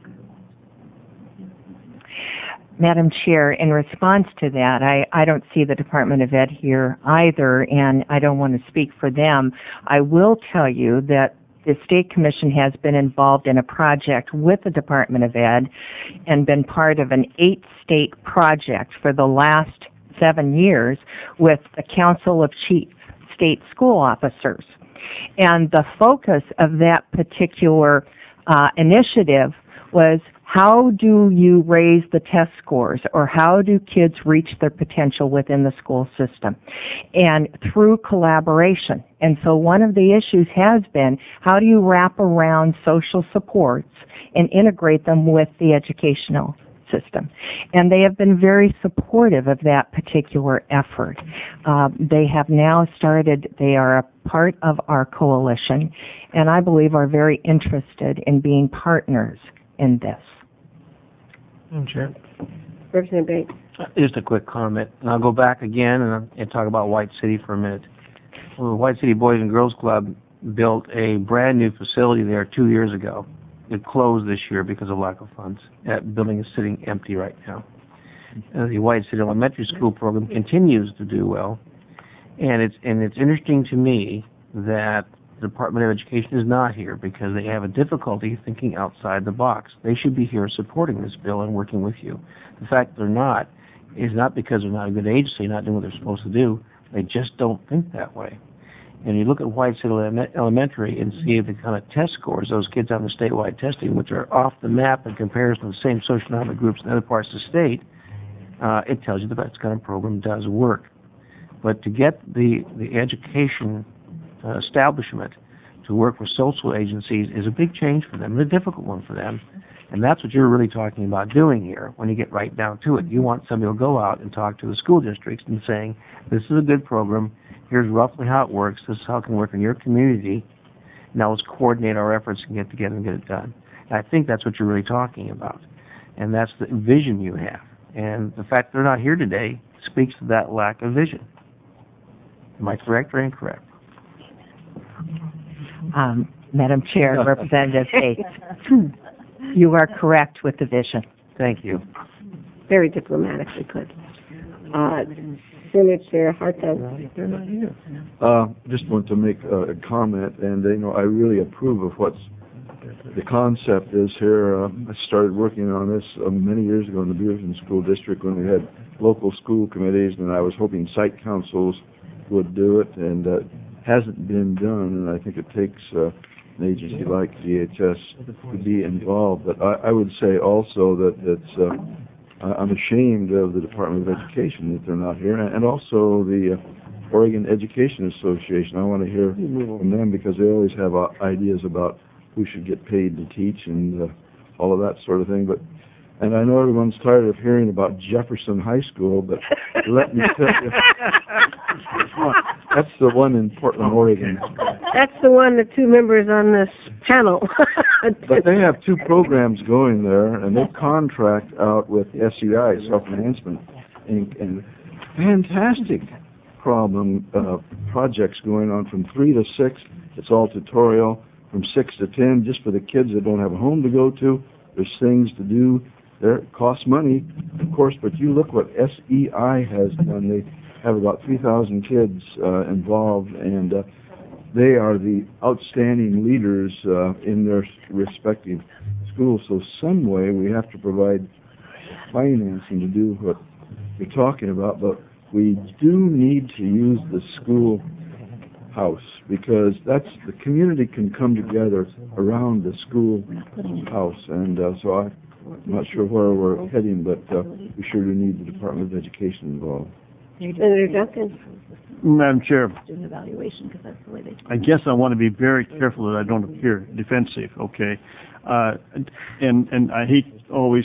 Madam Chair, in response to that, I, I don't see the Department of Ed here either, and I don't want to speak for them. I will tell you that the State Commission has been involved in a project with the Department of Ed and been part of an eight-state project for the last seven years with the Council of Chief State School Officers. And the focus of that particular uh, initiative was, how do you raise the test scores, or how do kids reach their potential within the school system? And through collaboration. And so one of the issues has been, how do you wrap around social supports and integrate them with the educational system? And they have been very supportive of that particular effort. Uh, they have now started, they are a part of our coalition, and I believe are very interested in being partners in this. Madam Chair. Representative Banks. Just a quick comment, and I'll go back again and, and talk about White City for a minute. Well, the White City Boys and Girls Club built a brand new facility there two years ago. It closed this year because of lack of funds. That building is sitting empty right now. Uh, the White City Elementary School program continues to do well, and it's and it's interesting to me that the Department of Education is not here because they have a difficulty thinking outside the box. They should be here supporting this bill and working with you. The fact they're not is not because they're not a good agency, not doing what they're supposed to do. They just don't think that way. And you look at White City Elementary and see the kind of test scores, those kids on the statewide testing, which are off the map in comparison to the same socioeconomic groups in other parts of the state, uh, it tells you that that kind of program does work. But to get the, the education uh, establishment to work with social agencies is a big change for them, and a difficult one for them. And that's what you're really talking about doing here when you get right down to it. You want somebody to go out and talk to the school districts and saying, this is a good program, here's roughly how it works, this is how it can work in your community, now let's coordinate our efforts and get together and get it done. And I think that's what you're really talking about. And that's the vision you have. And the fact they're not here today speaks to that lack of vision. Am I correct or incorrect? Um, Madam Chair, Representative Bates, you are correct with the vision. Thank you. Very diplomatically put. Uh, Senator Hartog. Uh, just want to make a comment, and you know, I really approve of what's the concept is here. Uh, I started working on this uh, many years ago in the Beaverton School District when we had local school committees, and I was hoping site councils would do it, and uh, hasn't been done, and I think it takes uh, an agency like D H S to be involved. But I, I would say also that it's, uh, I'm ashamed of the Department of Education that they're not here, and also the uh, Oregon Education Association. I want to hear from them because they always have uh, ideas about who should get paid to teach and uh, all of that sort of thing. But and I know everyone's tired of hearing about Jefferson High School, but let me tell you, that's the one in Portland, Oregon. That's the one, the two members on this panel. But they have two programs going there, and they contract out with S E I, Self-Enhancement Incorporated, and fantastic problem uh, projects going on from three to six. It's all tutorial. From six to ten, just for the kids that don't have a home to go to. There's things to do. There, it costs money, of course, but you look what S E I has done. They have about three thousand kids uh, involved, and uh, they are the outstanding leaders uh, in their respective schools. So some way we have to provide financing to do what you're talking about, but we do need to use the school house, because that's the community can come together around the school house, and uh, so I, I'm not sure where we're heading, but uh, we sure do need the Department of Education involved. Senator Duncan. Madam Chair, Student evaluation, because that's the way they. I guess I want to be very careful that I don't appear defensive, okay? Uh, and and I hate always,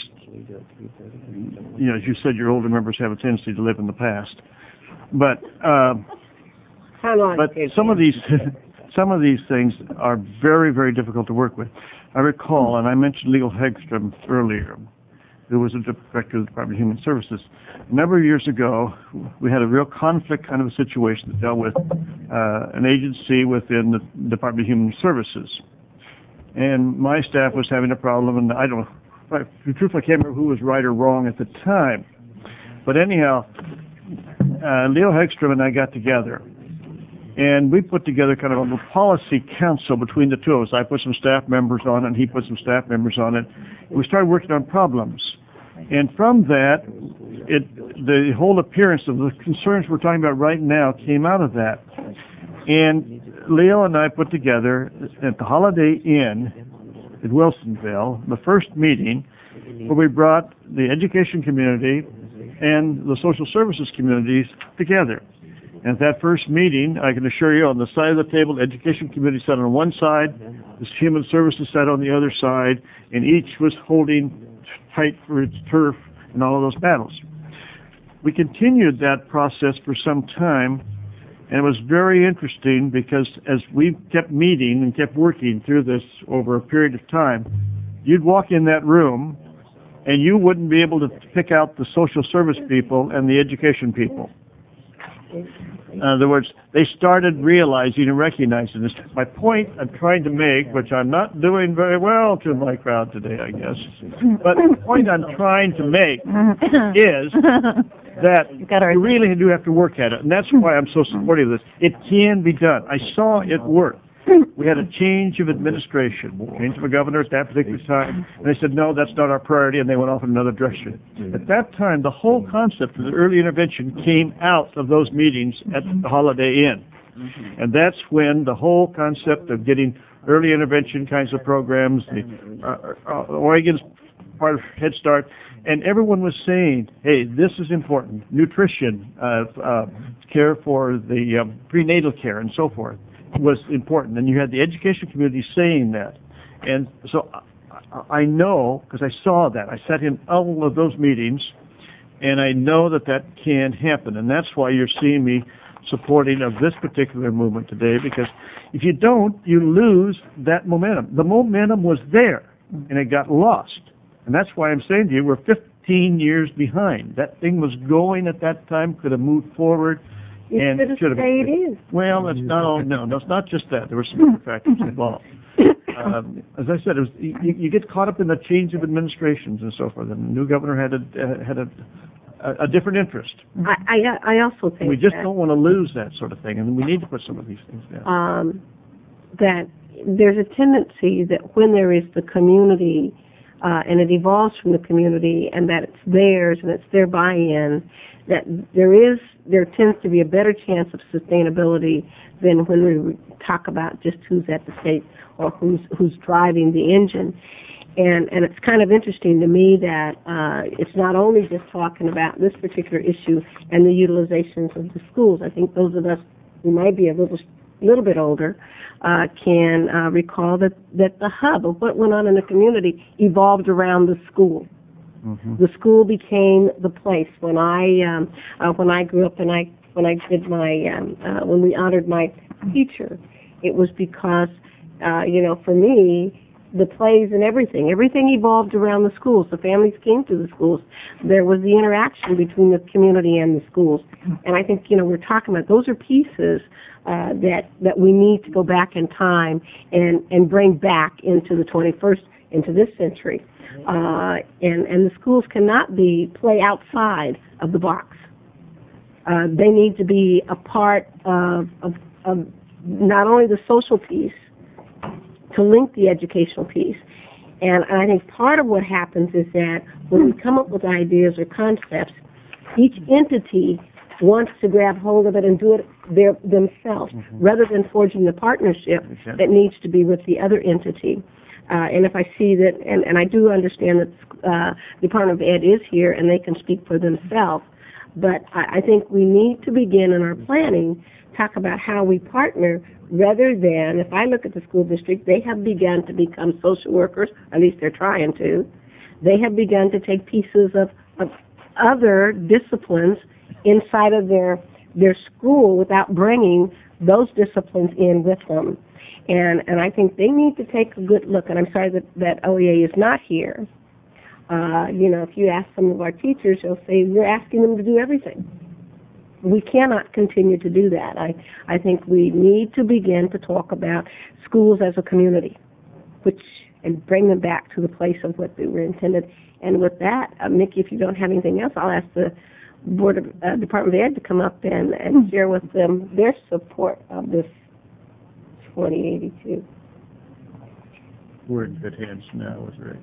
you know, as you said, your older members have a tendency to live in the past, but. Uh, How long? But some of these, some of these things are very, very difficult to work with. I recall, and I mentioned Leo Hegstrom earlier, who was the director of the Department of Human Services. A number of years ago, we had a real conflict kind of a situation that dealt with uh, an agency within the Department of Human Services. And my staff was having a problem, and I don't know, I, truthfully, I can't remember who was right or wrong at the time. But anyhow, uh, Leo Hegstrom and I got together, and we put together kind of a little policy council between the two of us. I put some staff members on it, and he put some staff members on it. And we started working on problems. And from that, it, the whole appearance of the concerns we're talking about right now came out of that. And Leo and I put together at the Holiday Inn in Wilsonville the first meeting where we brought the education community and the social services communities together. And at that first meeting, I can assure you, on the side of the table, the education community sat on one side, the human services sat on the other side, and each was holding tight for its turf in all of those battles. We continued that process for some time, and it was very interesting because as we kept meeting and kept working through this over a period of time, you'd walk in that room, and you wouldn't be able to pick out the social service people and the education people. In other words, they started realizing and recognizing this. My point I'm trying to make, which I'm not doing very well to my crowd today, I guess, but the point I'm trying to make is that you really do have to work at it, and that's why I'm so supportive of this. It can be done. I saw it work. We had a change of administration, change of a governor at that particular time, and they said, no, that's not our priority, and they went off in another direction. At that time, the whole concept of the early intervention came out of those meetings at the Holiday Inn. And that's when the whole concept of getting early intervention kinds of programs, the uh, uh, Oregon's part of Head Start, and everyone was saying, hey, this is important, nutrition, uh, uh, care for the um, prenatal care, and so forth, was important, and you had the education community saying that. And so I, I know, because I saw that, I sat in all of those meetings, and I know that that can happen, and that's why you're seeing me supporting of this particular movement today, because if you don't, you lose that momentum. The momentum was there, and it got lost, and that's why I'm saying to you, we're fifteen years behind. That thing was going at that time, could have moved forward. You and should have say it is. Well, that's not all. No, no, it's not just that. There were some other factors involved. Um, as I said, it was, you, you get caught up in the change of administrations and so forth. And the new governor had a uh, had a, a, a different interest. I I, I also think we just that, don't want to lose that sort of thing, and we need to put some of these things down. Um, that there's a tendency that when there is the community uh, and it evolves from the community, and that it's theirs and it's their buy-in, that there is there tends to be a better chance of sustainability than when we talk about just who's at the state or who's who's driving the engine. And and it's kind of interesting to me that uh, it's not only just talking about this particular issue and the utilizations of the schools. I think those of us who might be a little little bit older uh, can uh, recall that, that the hub of what went on in the community evolved around the school. Mm-hmm. The school became the place. When I um, uh, when I grew up and I when I did my um, uh, when we honored my teacher, it was because uh, you know for me the plays and everything everything evolved around the schools. The families came to the schools. There was the interaction between the community and the schools. And I think you know we're talking about those are pieces uh, that that we need to go back in time and and bring back into the twenty-first into this century. Uh, and, and the schools cannot be play outside of the box. Uh, they need to be a part of, of, of not only the social piece to link the educational piece. And I think part of what happens is that when we come up with ideas or concepts, each entity wants to grab hold of it and do it their, themselves, mm-hmm. rather than forging the partnership okay. that needs to be with the other entity. Uh, and if I see that, and, and I do understand that uh, the Department of Ed is here and they can speak for themselves, but I, I think we need to begin in our planning talk about how we partner rather than, if I look at the school district, they have begun to become social workers, at least they're trying to. They have begun to take pieces of, of other disciplines inside of their their school without bringing those disciplines in with them. And and I think they need to take a good look, and I'm sorry that, that O E A is not here, Uh, you know, if you ask some of our teachers, they'll say, we're asking them to do everything. We cannot continue to do that. I, I think we need to begin to talk about schools as a community, which and bring them back to the place of what they were intended. And with that, uh, Mickey, if you don't have anything else, I'll ask the Board of uh, Department of Ed to come up and, and share with them their support of this twenty eighty-two. We're in good hands now with Rick.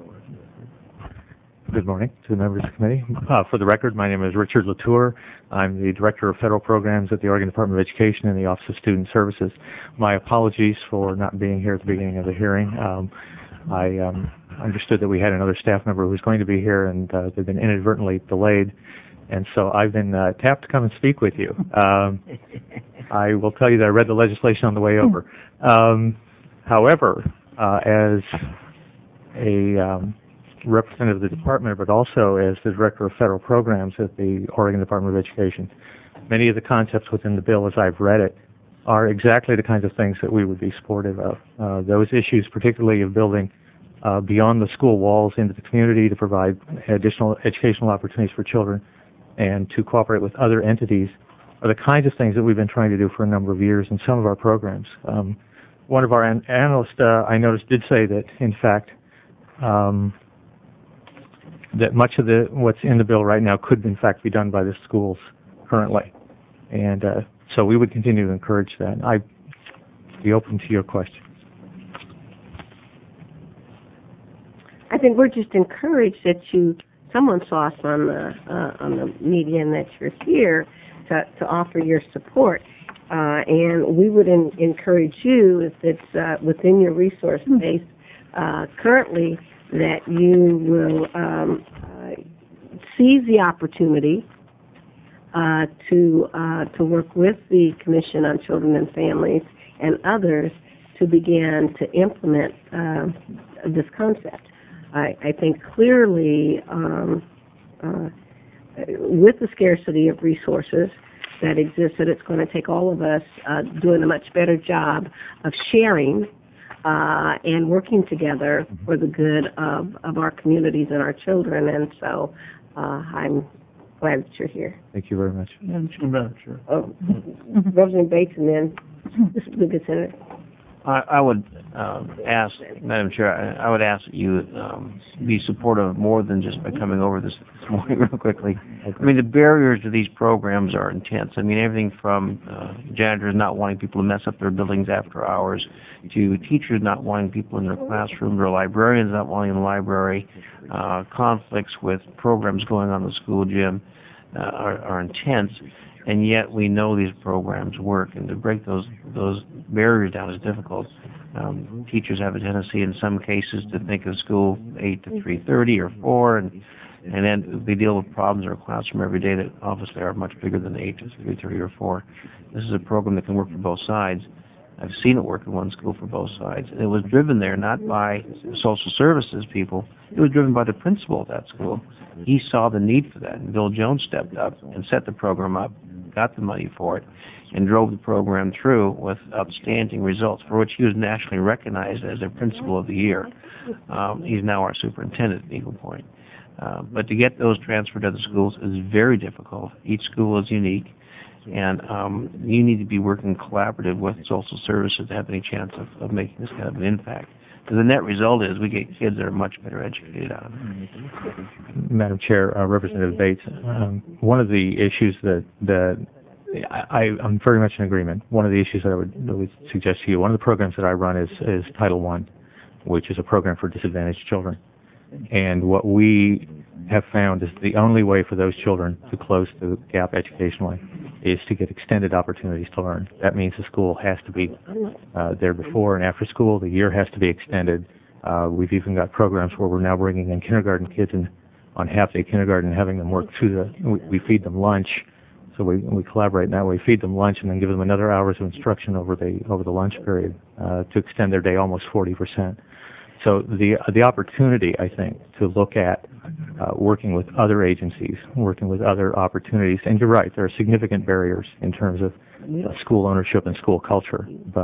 Good morning to the members of the committee. Uh, for the record, my name is Richard Latour. I'm the Director of Federal Programs at the Oregon Department of Education in the Office of Student Services. My apologies for not being here at the beginning of the hearing. Um, I um, understood that we had another staff member who was going to be here, and uh, they've been inadvertently delayed, and so I've been uh, tapped to come and speak with you. Um, I will tell you that I read the legislation on the way over. Um, however, uh, as a um, representative of the department, but also as the Director of Federal Programs at the Oregon Department of Education, many of the concepts within the bill, as I've read it, are exactly the kinds of things that we would be supportive of. Uh, those issues, particularly of building uh, beyond the school walls into the community to provide additional educational opportunities for children and to cooperate with other entities, are the kinds of things that we've been trying to do for a number of years in some of our programs. Um, one of our an- analysts, uh, I noticed, did say that, in fact, um, that much of the what's in the bill right now could, in fact, be done by the schools currently. And uh, so we would continue to encourage that. I'd be open to your questions. I think we're just encouraged that you, someone saw us on the, uh, on the media and that you're here to, to offer your support. Uh, and we would in, encourage you, if it's uh, within your resource base uh, currently, that you will um, uh, seize the opportunity uh, to uh, to work with the Commission on Children and Families and others to begin to implement uh, this concept. I, I think clearly, um, uh, with the scarcity of resources that exists, that it's going to take all of us uh, doing a much better job of sharing Uh, and working together for the good of, of our communities and our children. And so uh, I'm glad that you're here. Thank you very much. Madam Chair. Oh, Representative Bates and then the good Senator. I, I would um, ask, Madam Chair, I, I would ask that you um, be supportive more than just by coming over this, this morning real quickly. I mean, the barriers to these programs are intense. I mean, everything from uh, janitors not wanting people to mess up their buildings after hours to teachers not wanting people in their classrooms or librarians not wanting in the library, uh, conflicts with programs going on in the school gym uh, are, are intense. And yet we know these programs work, and to break those those barriers down is difficult. Um, teachers have a tendency, in some cases, to think of school eight to three thirty or four, and and then they deal with problems in our classroom every day that obviously are much bigger than eight to three thirty or four. This is a program that can work for both sides. I've seen it work in one school for both sides. And it was driven there not by social services people. It was driven by the principal of that school. He saw the need for that, and Bill Jones stepped up and set the program up, got the money for it, and drove the program through with outstanding results, for which he was nationally recognized as the principal of the year. Um, he's now our superintendent at Eagle Point. Uh, but to get those transferred to other schools is very difficult. Each school is unique, and um, you need to be working collaborative with social services to have any chance of, of making this kind of an impact. Because the net result is we get kids that are much better educated out of it. Madam Chair, uh, Representative Bates, um, one of the issues that, that I, I'm very much in agreement. One of the issues that I would, that would suggest to you, one of the programs that I run is, is Title One, which is a program for disadvantaged children. And what we have found is the only way for those children to close the gap educationally is to get extended opportunities to learn. That means the school has to be uh, there before and after school. The year has to be extended. Uh, we've even got programs where we're now bringing in kindergarten kids in, on half-day kindergarten and having them work through the, we, we feed them lunch. So we, we collaborate in that way, feed them lunch and then give them another hours of instruction over the, over the lunch period uh, to extend their day almost forty percent. So the the opportunity, I think, to look at uh, working with other agencies, working with other opportunities, and you're right, there are significant barriers in terms of uh, school ownership and school culture, but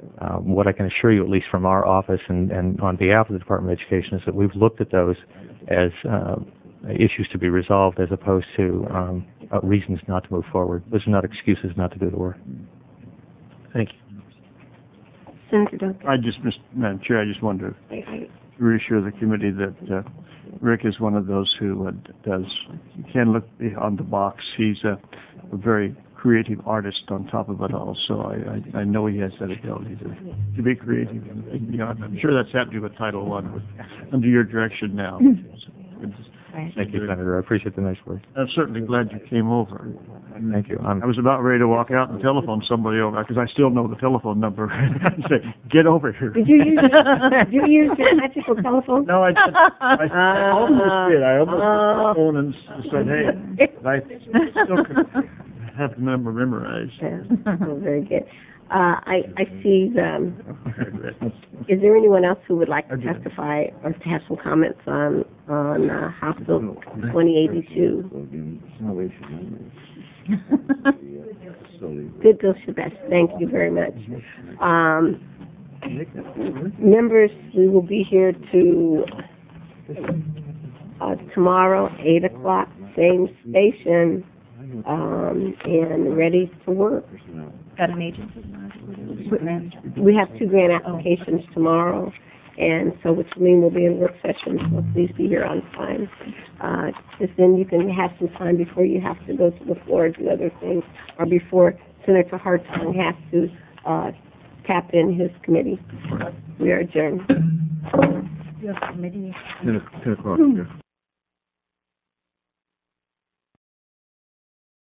uh, what I can assure you, at least from our office and, and on behalf of the Department of Education, is that we've looked at those as uh, issues to be resolved as opposed to um, uh, reasons not to move forward. Those are not excuses not to do the work. Thank you. Senator Duncan. I just, Mister Madam Chair, I just wanted to reassure the committee that uh, Rick is one of those who uh, does, you can look beyond the box. He's a, a very creative artist on top of it all, so I, I, I know he has that ability to, to be creative and think beyond. I'm sure that's happening with Title One, with, under your direction now. Thank you, Senator. I appreciate the nice words. I'm certainly glad you came over. Thank you. I'm, I was about ready to walk out and telephone somebody over, because I still know the telephone number, and say, get over here. Did you use did you use your magical telephone? No, I did. I, I almost did. I almost took the phone and s- said, hey, but I still could have the number memorized. Yeah. Oh, very good. Uh, I, I see the, um, is there anyone else who would like to testify or to have some comments on, on uh, House Bill twenty eighty-two? Good Bill Shabazz, thank you very much. Um, members, we will be here to uh, tomorrow, eight o'clock, same station, um, and ready to work. Got an agency? We have two grant applications tomorrow, and so which means we'll be in work session, so please be here on time. Uh, just then you can have some time before you have to go to the floor and do other things, or before Senator Hartung has to uh, tap in his committee. We are adjourned. Your committee. Ten, ten o'clock, yeah.